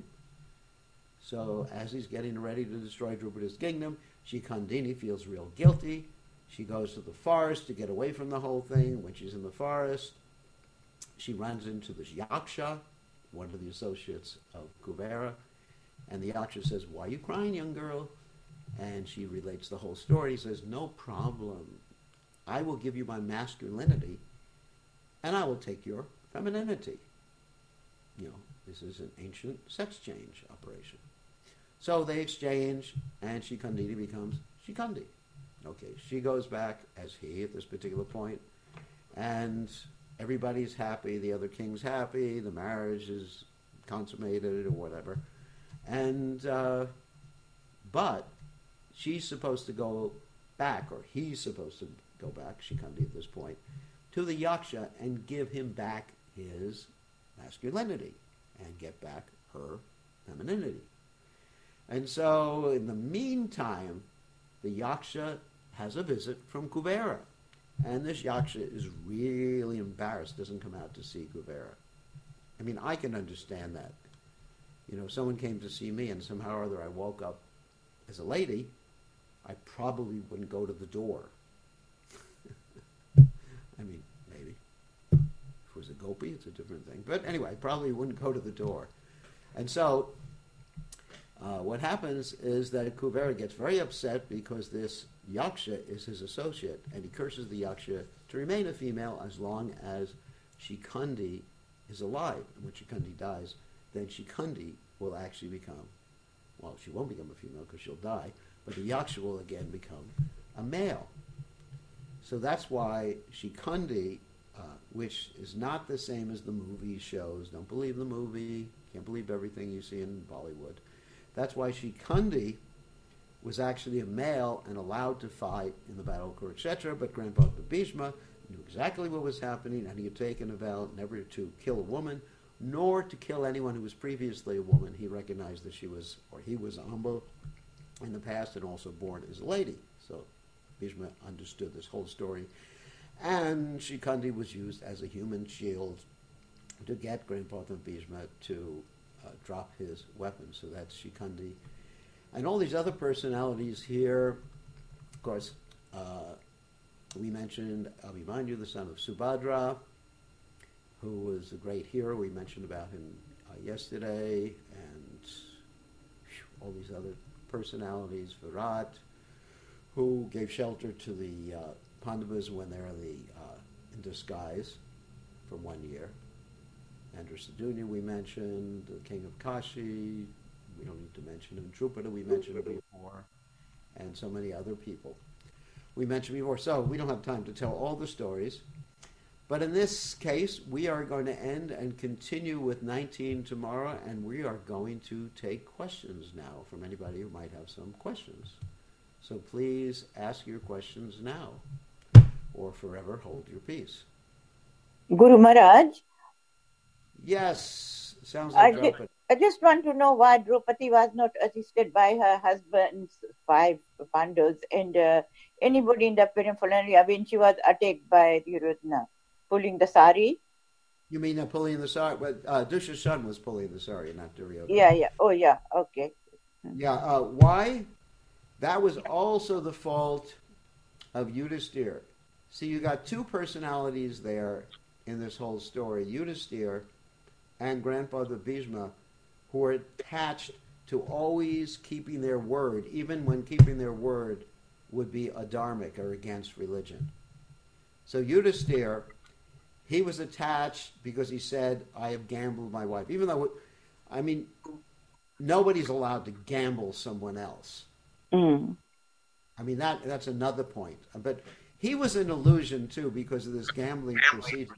So as he's getting ready to destroy Drupada's kingdom, Shikandini feels real guilty. She goes to the forest to get away from the whole thing. When she's in the forest, she runs into this Yaksha, one of the associates of Kuvera, and the Yaksha says, why are you crying, young girl? And she relates the whole story. He says, no problem. I will give you my masculinity, and I will take your femininity. You know, this is an ancient sex change operation. So they exchange, and Shikandini becomes Shikandi. Okay, she goes back as he at this particular point, and everybody's happy, the other king's happy, the marriage is consummated or whatever. And, uh, but she's supposed to go back, or he's supposed to go back, Shikandi at this point, to the Yaksha and give him back his masculinity and get back her femininity. And so in the meantime, the Yaksha has a visit from Kuvera. And this Yaksha is really embarrassed, doesn't come out to see Kuvera. I mean, I can understand that. You know, if someone came to see me and somehow or other I woke up as a lady, I probably wouldn't go to the door. I mean, maybe. If it was a gopi, it's a different thing. But anyway, I probably wouldn't go to the door. And so uh, what happens is that Kuvera gets very upset because this Yaksha is his associate, and he curses the Yaksha to remain a female as long as Shikandi is alive. And when Shikandi dies, then Shikandi will actually become, well, she won't become a female because she'll die, but the Yaksha will again become a male. So that's why Shikandi, uh, which is not the same as the movie shows, don't believe the movie, can't believe everything you see in Bollywood. That's why Shikandi was actually a male and allowed to fight in the battle of Kurukshetra, but Grandpa Bhishma knew exactly what was happening, and he had taken a vow never to kill a woman, nor to kill anyone who was previously a woman. He recognized that she was, or he was Amba in the past, and also born as a lady. So Bhishma understood this whole story. And Shikandi was used as a human shield to get Grandpa Bhishma to uh, drop his weapon. So that's Shikandi. And all these other personalities here, of course, uh, we mentioned Abhimanyu, the son of Subhadra, who was a great hero. We mentioned about him uh, yesterday, and whew, all these other personalities, Virat, who gave shelter to the uh, Pandavas when they were the, uh, in disguise for one year. Andhrasadunya we mentioned, the king of Kashi, we don't need to mention him. Drupada we mentioned before, and so many other people we mentioned before. So we don't have time to tell all the stories. But in this case, we are going to end and continue with nineteen tomorrow, and we are going to take questions now from anybody who might have some questions. So please ask your questions now, or forever hold your peace. Guru Maharaj? Yes, sounds like I, Draupadi. I just want to know why Draupadi was not assisted by her husband's five Pandavas and uh, anybody in the periphery when she was attacked by Duryodhana, pulling the sari. You mean uh, pulling the sari? Well, uh, Dushashan was pulling the sari, not Duryodhana. Yeah, yeah. Oh, yeah. Okay. Yeah. Uh, why? That was also the fault of Yudhisthira. See, you got two personalities there in this whole story, Yudhisthira and Grandfather Bhishma, who are attached to always keeping their word, even when keeping their word would be adharmic or against religion. So Yudhisthira, he was attached because he said, I have gambled my wife. Even though, I mean, nobody's allowed to gamble someone else. Mm. I mean, that that's another point. But he was an illusion, too, because of this gambling procedure.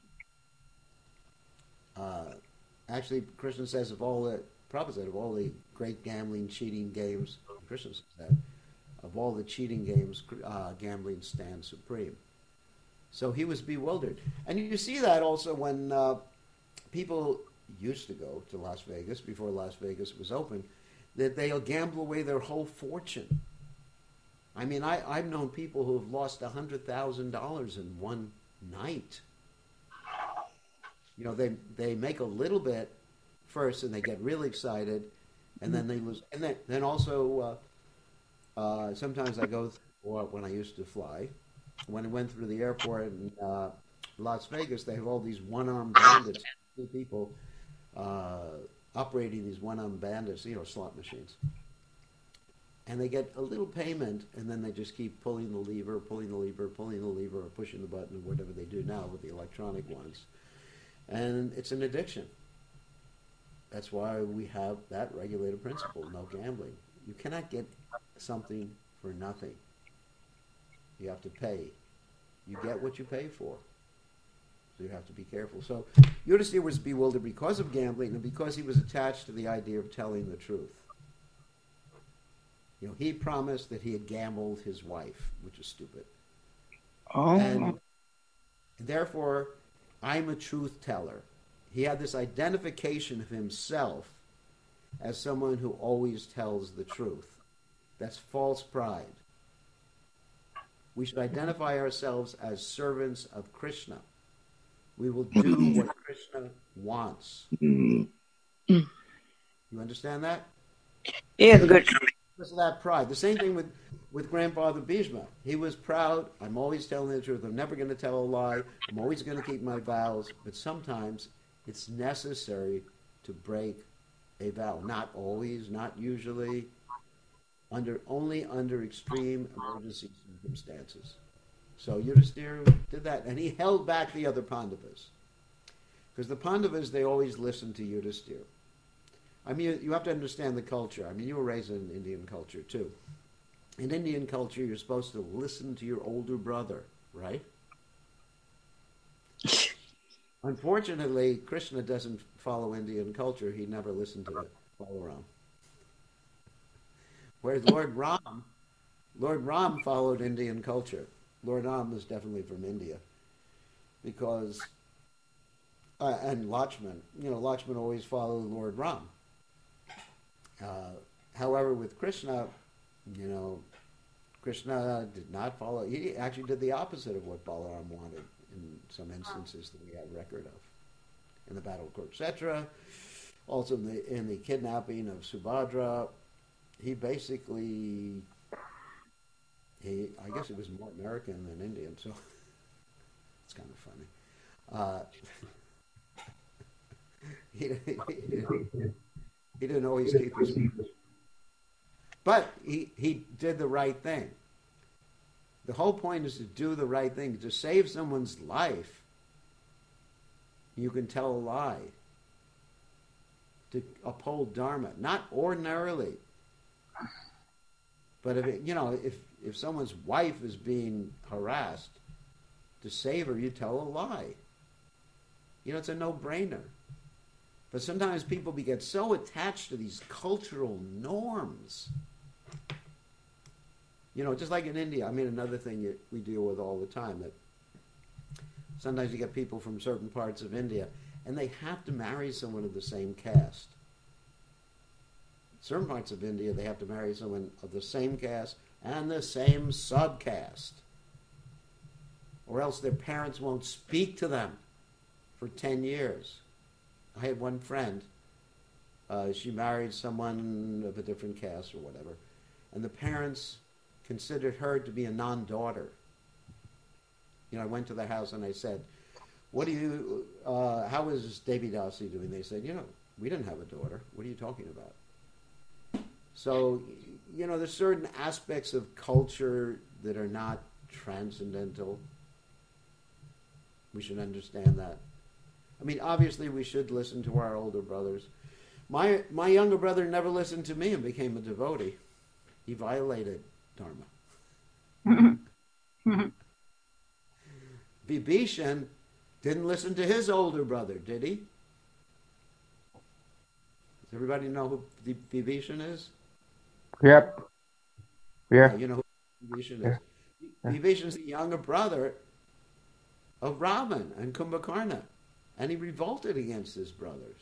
Uh, actually, Krishna says of all the, Prabhupada said, of all the great gambling, cheating games, Krishna says that, of all the cheating games, uh, gambling stands supreme. So he was bewildered. And you see that also when uh, people used to go to Las Vegas, before Las Vegas was open, that they'll gamble away their whole fortune. I mean, I, I've known people who have lost one hundred thousand dollars in one night. You know, they, they make a little bit first and they get really excited, and then they lose. And then, then also, uh, uh, sometimes I go, th- or when I used to fly, when I went through the airport in uh, Las Vegas, they have all these one-armed bandits, two people uh, operating these one-armed bandits, you know, slot machines. And they get a little payment, and then they just keep pulling the lever, pulling the lever, pulling the lever, or pushing the button, or whatever they do now with the electronic ones. And it's an addiction. That's why we have that regulated principle, no gambling. You cannot get something for nothing. You have to pay. You get what you pay for. So you have to be careful. So Yudhisthira was bewildered because of gambling and because he was attached to the idea of telling the truth. You know, he promised that he had gambled his wife, which is stupid. Oh. And therefore, I'm a truth teller. He had this identification of himself as someone who always tells the truth. That's false pride. We should identify ourselves as servants of Krishna. We will do what Krishna wants. You understand that? Yes, good. Because of that pride. The same thing with, with Grandfather Bhishma. He was proud. I'm always telling the truth. I'm never going to tell a lie. I'm always going to keep my vows. But sometimes it's necessary to break a vow. Not always, not usually. Under only under extreme emergency circumstances. So Yudhisthira did that, and he held back the other Pandavas. Because the Pandavas, they always listened to Yudhisthira. I mean, you, you have to understand the culture. I mean, you were raised in Indian culture, too. In Indian culture, you're supposed to listen to your older brother, right? Unfortunately, Krishna doesn't follow Indian culture. He never listened to Balaram. Whereas Lord Ram, Lord Ram followed Indian culture. Lord Ram was definitely from India. Because, uh, and Lakshman, you know, Lakshman always followed Lord Ram. Uh, however, with Krishna, you know, Krishna did not follow. He actually did the opposite of what Balaram wanted in some instances that we have record of. In the Battle of Kurukshetra, also in the, in the kidnapping of Subhadra, he basically, he I guess he was more American than Indian, so it's kind of funny. Uh, he, he, didn't, he didn't always keep his... But he, he did the right thing. The whole point is to do the right thing. To save someone's life, you can tell a lie. To uphold Dharma. Not ordinarily. But if it, you know, if, if someone's wife is being harassed, to save her, you tell a lie. You know, it's a no-brainer. But sometimes people get so attached to these cultural norms. You know, just like in India, I mean, another thing that we deal with all the time, that sometimes you get people from certain parts of India, and they have to marry someone of the same caste. Certain parts of India, they have to marry someone of the same caste and the same subcaste. Or else their parents won't speak to them for ten years. I had one friend, uh, she married someone of a different caste or whatever, and the parents considered her to be a non-daughter. You know, I went to the house and I said, what do you, uh, how is Devi Dasi doing? They said, you know, we didn't have a daughter. What are you talking about? So, you know, there's certain aspects of culture that are not transcendental. We should understand that. I mean, obviously, we should listen to our older brothers. My my younger brother never listened to me and became a devotee. He violated Dharma. Vibhishan didn't listen to his older brother, did he? Does everybody know who Vibhishan is? Yep. Yeah. Yeah, you know who Vibhishan Yeah. is. Vibhishan is the younger brother of Ravan and Kumbhakarna, and he revolted against his brothers.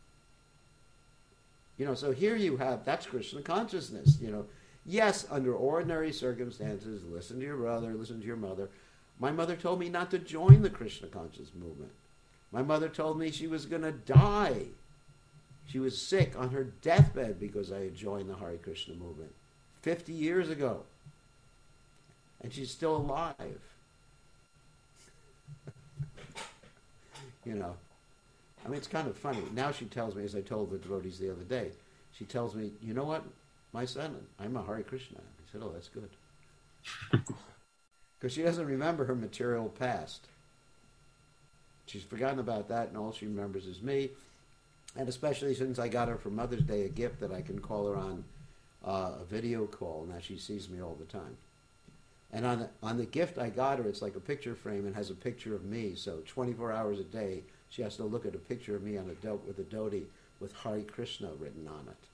You know, so here you have, that's Krishna consciousness, you know. Yes, under ordinary circumstances, listen to your brother, listen to your mother. My mother told me not to join the Krishna conscious movement. My mother told me she was going to die. She was sick on her deathbed because I had joined the Hare Krishna movement fifty years ago. And she's still alive. You know, I mean, it's kind of funny. Now she tells me, as I told the devotees the other day, she tells me, you know what, my son, I'm a Hare Krishna. I said, oh, that's good. Because she doesn't remember her material past. She's forgotten about that, and all she remembers is me. And especially since I got her for Mother's Day a gift that I can call her on uh, a video call. Now she sees me all the time. And on the, on the gift I got her, it's like a picture frame and has a picture of me. So twenty-four hours a day, she has to look at a picture of me on a do- with a dhoti with Hare Krishna written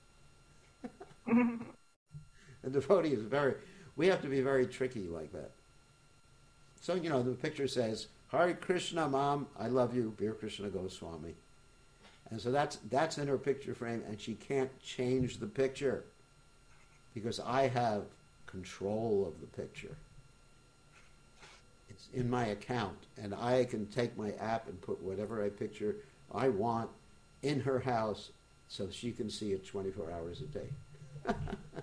on it. The devotee is very, we have to be very tricky like that. So, you know, the picture says, Hare Krishna, Mom, I love you, Bir Krishna Goswami. And so that's that's in her picture frame, and she can't change the picture because I have control of the picture. It's in my account, and I can take my app and put whatever I picture I want in her house so she can see it twenty-four hours a day.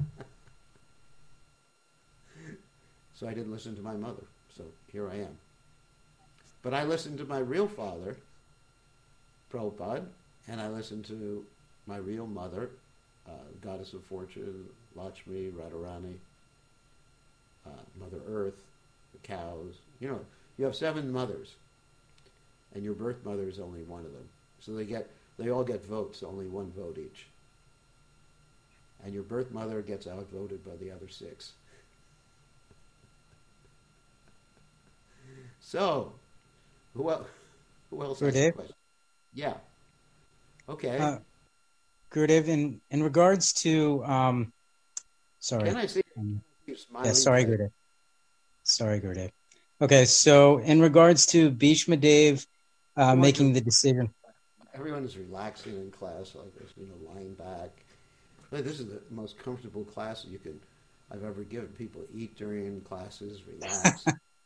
So I didn't listen to my mother, so here I am. But I listened to my real father, Prabhupada, and I listened to my real mother, uh, Goddess of Fortune, Lakshmi, Radharani, uh, Mother Earth, the cows. You know, you have seven mothers, and your birth mother is only one of them. So they get, they all get votes, only one vote each. And your birth mother gets outvoted by the other six. So, who else, who else has a Gurudev? question? Yeah. Okay. Uh, Gurudev, in, in regards to, um, sorry. Can I see Um, you smiling? yeah, sorry, face? Gurudev. Sorry, Gurudev. Okay, so in regards to Bhishma Dev uh, want making to- the decision. Everyone is relaxing in class like this, you know, lying back. But this is the most comfortable class you can I've ever given. People eat during classes, relax.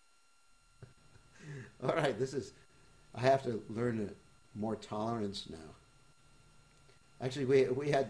All right, this is. I have to learn a, more tolerance now. Actually, we we had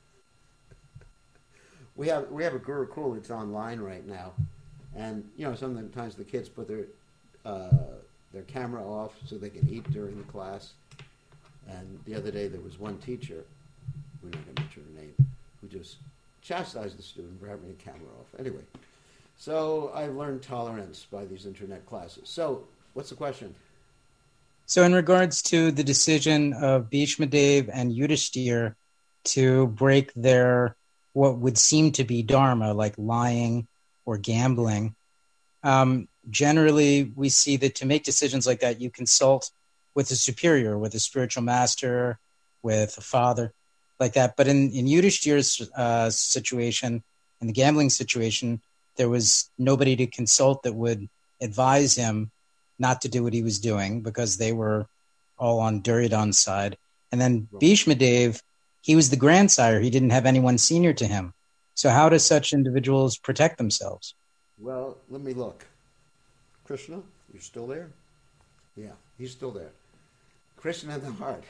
we have we have a Gurukul. It's online right now, and you know sometimes the kids put their uh, their camera off so they can eat during the class. And the other day there was one teacher, we're not going to mention her name, who just chastised the student for having a camera off. Anyway, so I learned tolerance by these internet classes. So what's the question? So in regards to the decision of Bhishma Dev and Yudhishthir to break their, what would seem to be dharma, like lying or gambling, um, generally we see that to make decisions like that, you consult with a superior, with a spiritual master, with a father, like that. But in, in Yudhishthir's uh, situation, in the gambling situation, there was nobody to consult that would advise him not to do what he was doing because they were all on Duryodhana's side. And then Bhishma Dev, he was the grandsire. He didn't have anyone senior to him. So how do such individuals protect themselves? Well, let me look. Krishna, you're still there? Yeah, he's still there. Krishna in the heart.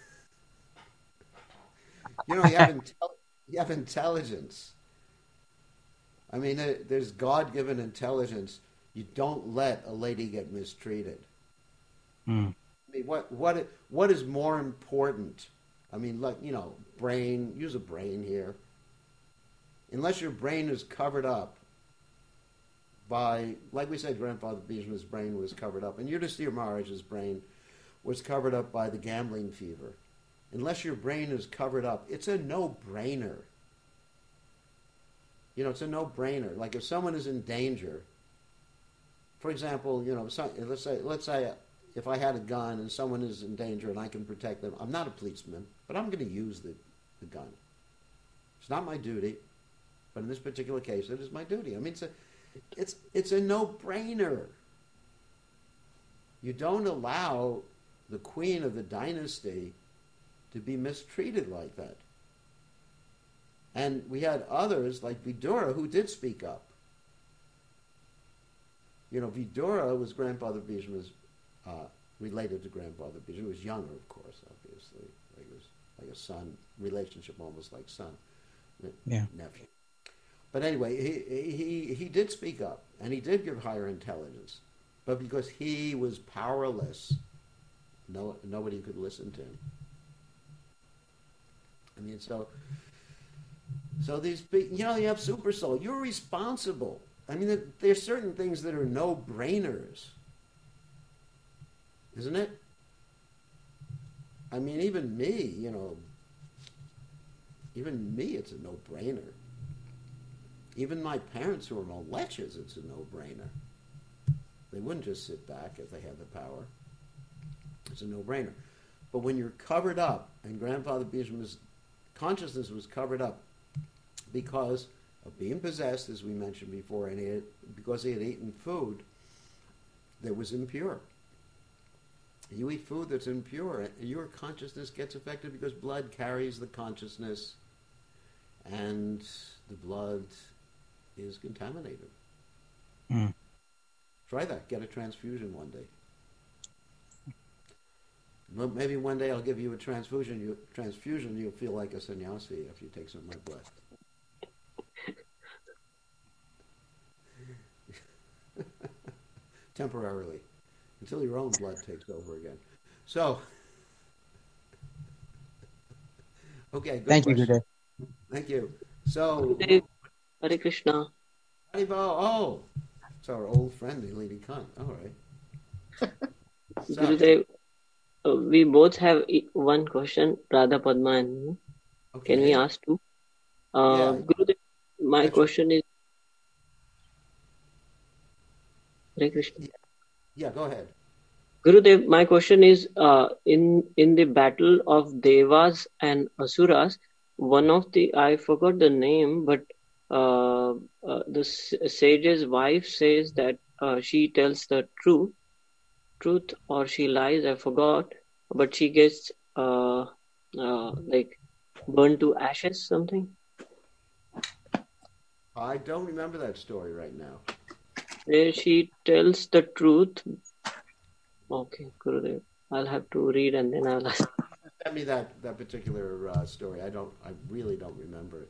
You know, you have, intel- you have intelligence. I mean, there- there's God-given intelligence. You don't let a lady get mistreated. Hmm. I mean, what what what is more important? I mean, like, you know, brain. Use a brain here. Unless your brain is covered up by, like we said, Grandfather Bhishma's brain was covered up, and Yudhisthira Maharaj's brain was covered up by the gambling fever. Unless your brain is covered up, it's a no-brainer. You know, it's a no-brainer. Like if someone is in danger, for example, you know, some, let's say, let's say if I had a gun and someone is in danger and I can protect them, I'm not a policeman, but I'm going to use the, the gun. It's not my duty, but in this particular case, it is my duty. I mean, it's a, it's, it's a no-brainer. You don't allow the queen of the dynasty to be mistreated like that. And we had others like Vidura who did speak up. You know, Vidura was Grandfather Bhishma's, uh, related to Grandfather Bhishma. He was younger, of course, obviously. Like it was like a son, relationship almost like son, yeah. nephew. But anyway, he, he, he did speak up, and he did give higher intelligence. But because he was powerless, no, nobody could listen to him. I mean, so, so these, you know, you have super soul. You're responsible. I mean, there's certain things that are no-brainers, isn't it? I mean, even me, you know, even me, it's a no-brainer. Even my parents who are malechas, it's a no-brainer. They wouldn't just sit back if they had the power. It's a no-brainer. But when you're covered up, and Grandfather Bhishma's consciousness was covered up because of being possessed, as we mentioned before, and he had, because he had eaten food that was impure. You eat food that's impure, and your consciousness gets affected because blood carries the consciousness, and the blood is contaminated. Mm. Try that. Get a transfusion one day. Well, maybe one day I'll give you a transfusion. You transfusion, you'll feel like a sannyasi if you take some of my blood. Temporarily, until your own blood takes over again. So, okay. Good Thank question. you, Gurudev. Thank you. So, Gurudev, Hare Krishna. Haribo, oh, it's our old friend, the Lady Khan. All right. So, Gurudev, uh, we both have e- one question, Radha Padma and me. okay. Can we ask two? Uh, Yeah. Gurudev, my That's- question is. Hare Krishna. Yeah, go ahead. Gurudev, my question is, uh, in in the battle of Devas and Asuras, one of the, I forgot the name, but uh, uh, the s- sage's wife says that uh, she tells the truth, truth or she lies, I forgot, but she gets uh, uh, like burned to ashes, something. I don't remember that story right now. Where she tells the truth. Okay, Gurudev, I'll have to read and then I'll ask. Send me that, that particular uh, story. I don't. I really don't remember it.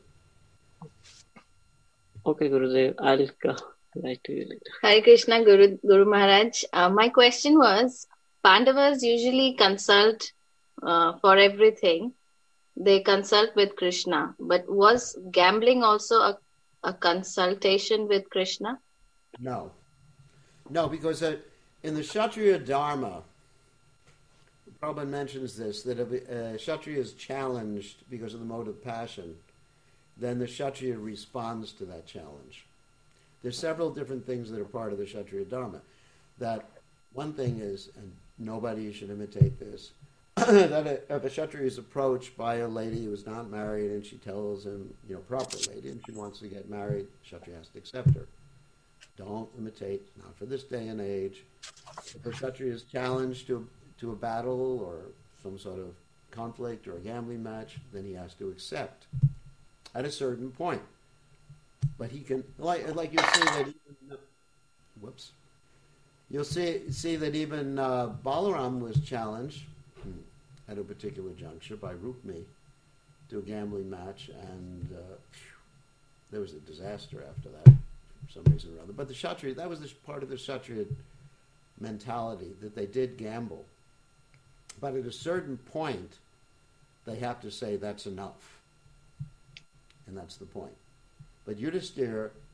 Okay, Gurudev, I'll uh, write to you later. Hare Krishna, Guru, Guru Maharaj. Uh, my question was, Pandavas usually consult uh, for everything. They consult with Krishna. But was gambling also a, a consultation with Krishna? No, no, because uh, in the Kshatriya Dharma, Prabhupada mentions this, that if a Kshatriya is challenged because of the mode of passion, then the Kshatriya responds to that challenge. There's several different things that are part of the Kshatriya Dharma. That one thing is, and nobody should imitate this, that a, if a Kshatriya is approached by a lady who is not married and she tells him, you know, proper lady, and she wants to get married, Kshatriya has to accept her. Don't imitate, not for this day and age. If a Kshatriya is challenged to, to a battle or some sort of conflict or a gambling match, then he has to accept at a certain point. But he can, like, like you'll see that even, whoops, you'll see, see that even uh, Balaram was challenged at a particular juncture by Rukmi to a gambling match, and uh, phew, there was a disaster after that. For some reason or other. But the Kshatriya, that was the, part of the Kshatriya mentality, that they did gamble. But at a certain point, they have to say that's enough. And that's the point. But Yudhisthira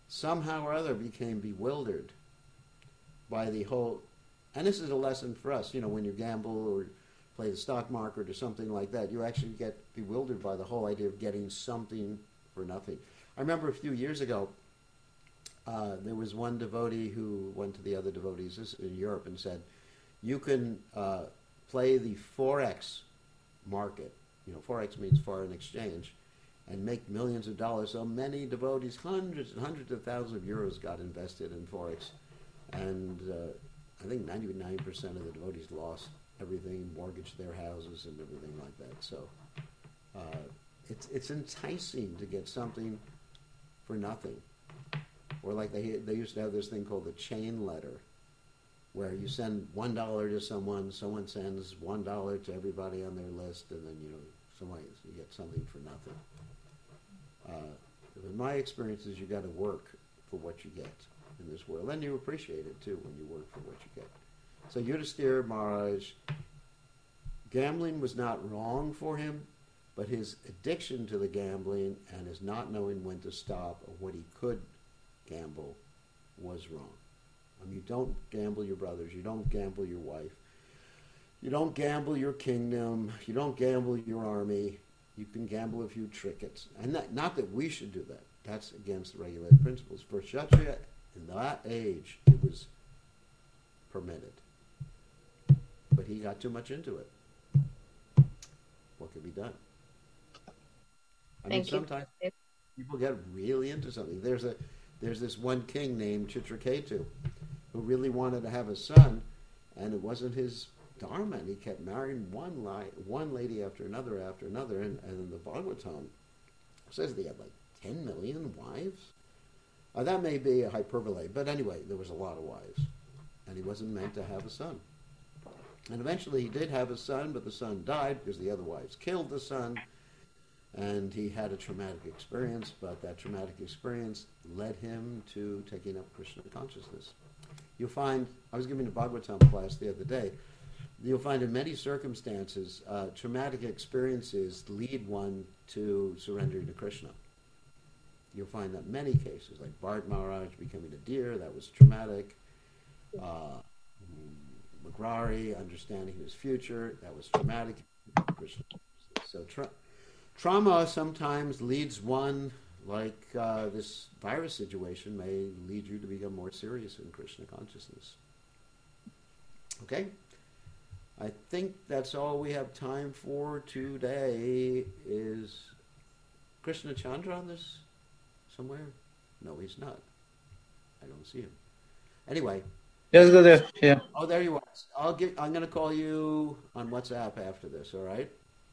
somehow or other became bewildered by the whole, and this is a lesson for us, you know, when you gamble or play the stock market or something like that, you actually get bewildered by the whole idea of getting something for nothing. I remember a few years ago, uh, there was one devotee who went to the other devotees in Europe and said, you can uh, play the Forex market, you know, Forex means foreign exchange, and make millions of dollars. So many devotees, hundreds and hundreds of thousands of euros got invested in Forex. And uh, I think ninety-nine percent of the devotees lost everything, mortgaged their houses and everything like that. So uh, it's it's enticing to get something for nothing. Or like they they used to have this thing called the chain letter, where you send one dollar to someone, someone sends one dollar to everybody on their list, and then you know somebody you get something for nothing. Uh, in my experience is you got to work for what you get in this world, and you appreciate it too when you work for what you get. So Yudhisthira Maharaj, gambling was not wrong for him, but his addiction to the gambling and his not knowing when to stop or what he could gamble was wrong. I mean, you don't gamble your brothers, you don't gamble your wife, you don't gamble your kingdom, you don't gamble your army. You can gamble a few trinkets. And that, not that we should do that. That's against the regulated principles. For Kshatriya, in that age, it was permitted. But he got too much into it. What could be done? I Thank mean, you. sometimes people get really into something. There's a there's this one king named Chitraketu who really wanted to have a son, and it wasn't his dharma, and he kept marrying one li- one lady after another after another, and, and in the Bhagavatam says they had like ten million wives. Uh, that may be a hyperbole, but anyway, there was a lot of wives, and he wasn't meant to have a son. And eventually he did have a son, but the son died because the other wives killed the son, and he had a traumatic experience, but that traumatic experience led him to taking up Krishna consciousness. You'll find, I was giving a Bhagavatam class the other day, you'll find in many circumstances, uh, traumatic experiences lead one to surrendering to Krishna. You'll find that many cases, like Bharat Maharaj becoming a deer, that was traumatic. Uh, Magrari understanding his future, that was traumatic. Krishna. So tra- trauma sometimes leads one, like uh, this virus situation, may lead you to become more serious in Krishna consciousness. Okay? I think that's all we have time for today. Is Krishna Chandra on this somewhere? No, he's not. I don't see him. Anyway. Yes, Gurudev. Yeah. Oh, there you are. I'll get, I'm going to call you on WhatsApp after this, all right?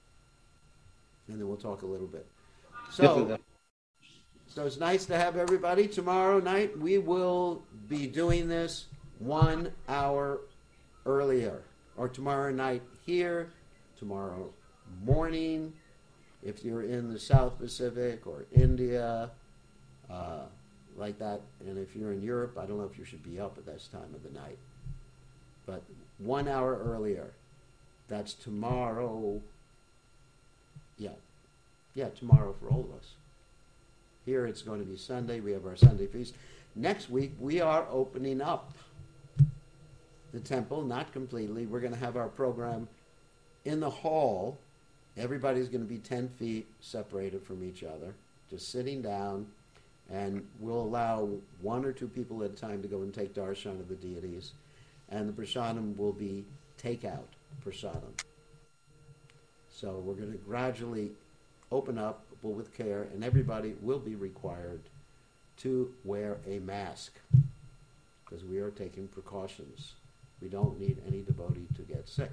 And then we'll talk a little bit. Yes, So, Gurudev. so it's nice to have everybody. Tomorrow night we will be doing this one hour earlier. Or tomorrow night here, tomorrow morning, if you're in the South Pacific or India, uh, like that. And if you're in Europe, I don't know if you should be up at this time of the night. But one hour earlier, that's tomorrow. Yeah, yeah, tomorrow for all of us. Here it's going to be Sunday. We have our Sunday feast. Next week, we are opening up the temple, not completely. We're going to have our program in the hall. Everybody's going to be ten feet separated from each other, just sitting down, and we'll allow one or two people at a time to go and take darshan of the deities, and the prasadam will be takeout prasadam. So we're going to gradually open up, but with care, and everybody will be required to wear a mask because we are taking precautions. We don't need any devotee to get sick.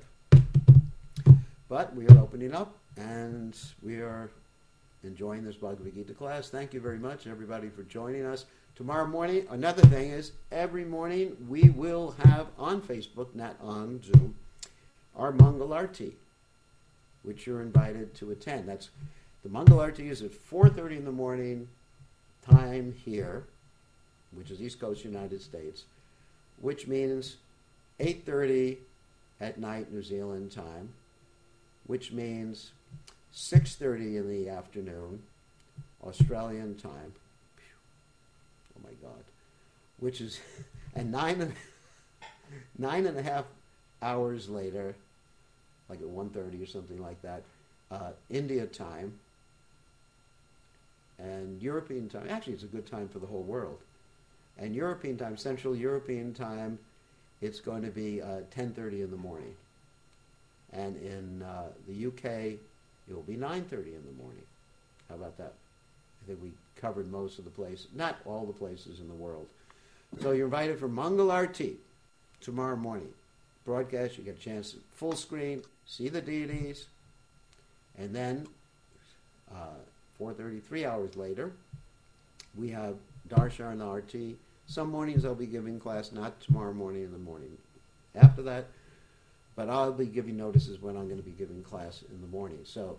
But we are opening up, and we are enjoying this Bhagavad Gita class. Thank you very much, everybody, for joining us. Tomorrow morning, another thing is, every morning we will have on Facebook, not on Zoom, our Mangalarti, which you're invited to attend. That's the Mangalarti is at four thirty in the morning, time here, which is East Coast United States, which means eight thirty at night New Zealand time, which means six thirty in the afternoon Australian time. my God, which is, and nine and, nine and a half hours later, like at one thirty or something like that, uh, India time, and European time. Actually, it's a good time for the whole world. And European time, Central European time, it's going to be uh, ten thirty in the morning. And in uh, the U K, it will be nine thirty in the morning. How about that? I think we covered most of the places, not all the places in the world. So you're invited for Mangal Arti tomorrow morning. Broadcast, you get a chance to full screen, see the deities, and then uh, four thirty, three hours later, we have Darshan Arti. Some mornings I'll be giving class, not tomorrow morning in the morning. After that, but I'll be giving notices when I'm going to be giving class in the morning. So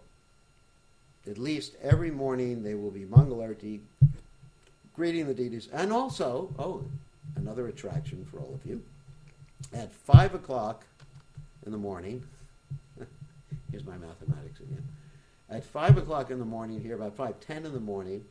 at least every morning they will be Mangal Arti, greeting the deities, and also, oh, another attraction for all of you. At five o'clock in the morning, here's my mathematics again. At five o'clock in the morning here, about five ten in the morning,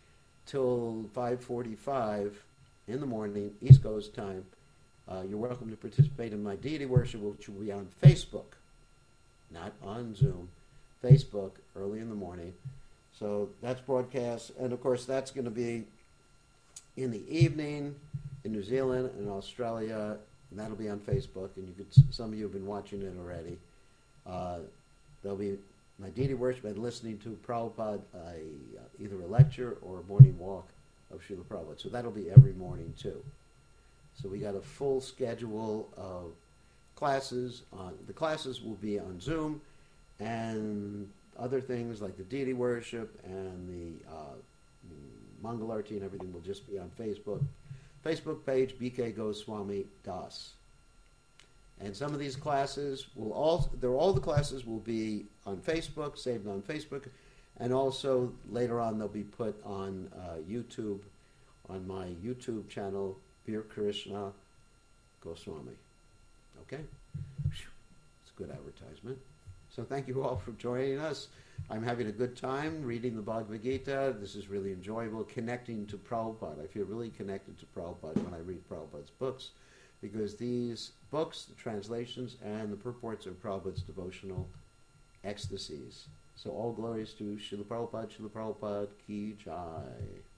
till five forty-five in the morning, East Coast time, uh, you're welcome to participate in my deity worship, which will be on Facebook, not on Zoom. Facebook, early in the morning. So that's broadcast, and of course that's going to be in the evening in New Zealand and Australia, and that'll be on Facebook, and you could, some of you have been watching it already. Uh, there'll be my deity worship and listening to Prabhupada, uh, either a lecture or a morning walk of Srila Prabhupada. So that'll be every morning too. So we got a full schedule of classes. On, the classes will be on Zoom, and other things like the deity worship and the uh, Mangal Arti and everything will just be on Facebook. Facebook page, B K Goswami Das. And some of these classes will all, they're all the classes will be on Facebook, saved on Facebook, and also later on they'll be put on uh, YouTube, on my YouTube channel, Bir Krishna Goswami. Okay? It's a good advertisement. So thank you all for joining us. I'm having a good time reading the Bhagavad Gita. This is really enjoyable, connecting to Prabhupada. I feel really connected to Prabhupada when I read Prabhupada's books, because these books, the translations, and the purports are Prabhupada's devotional ecstasies. So all glories to Srila Prabhupada, Srila Prabhupada ki jai.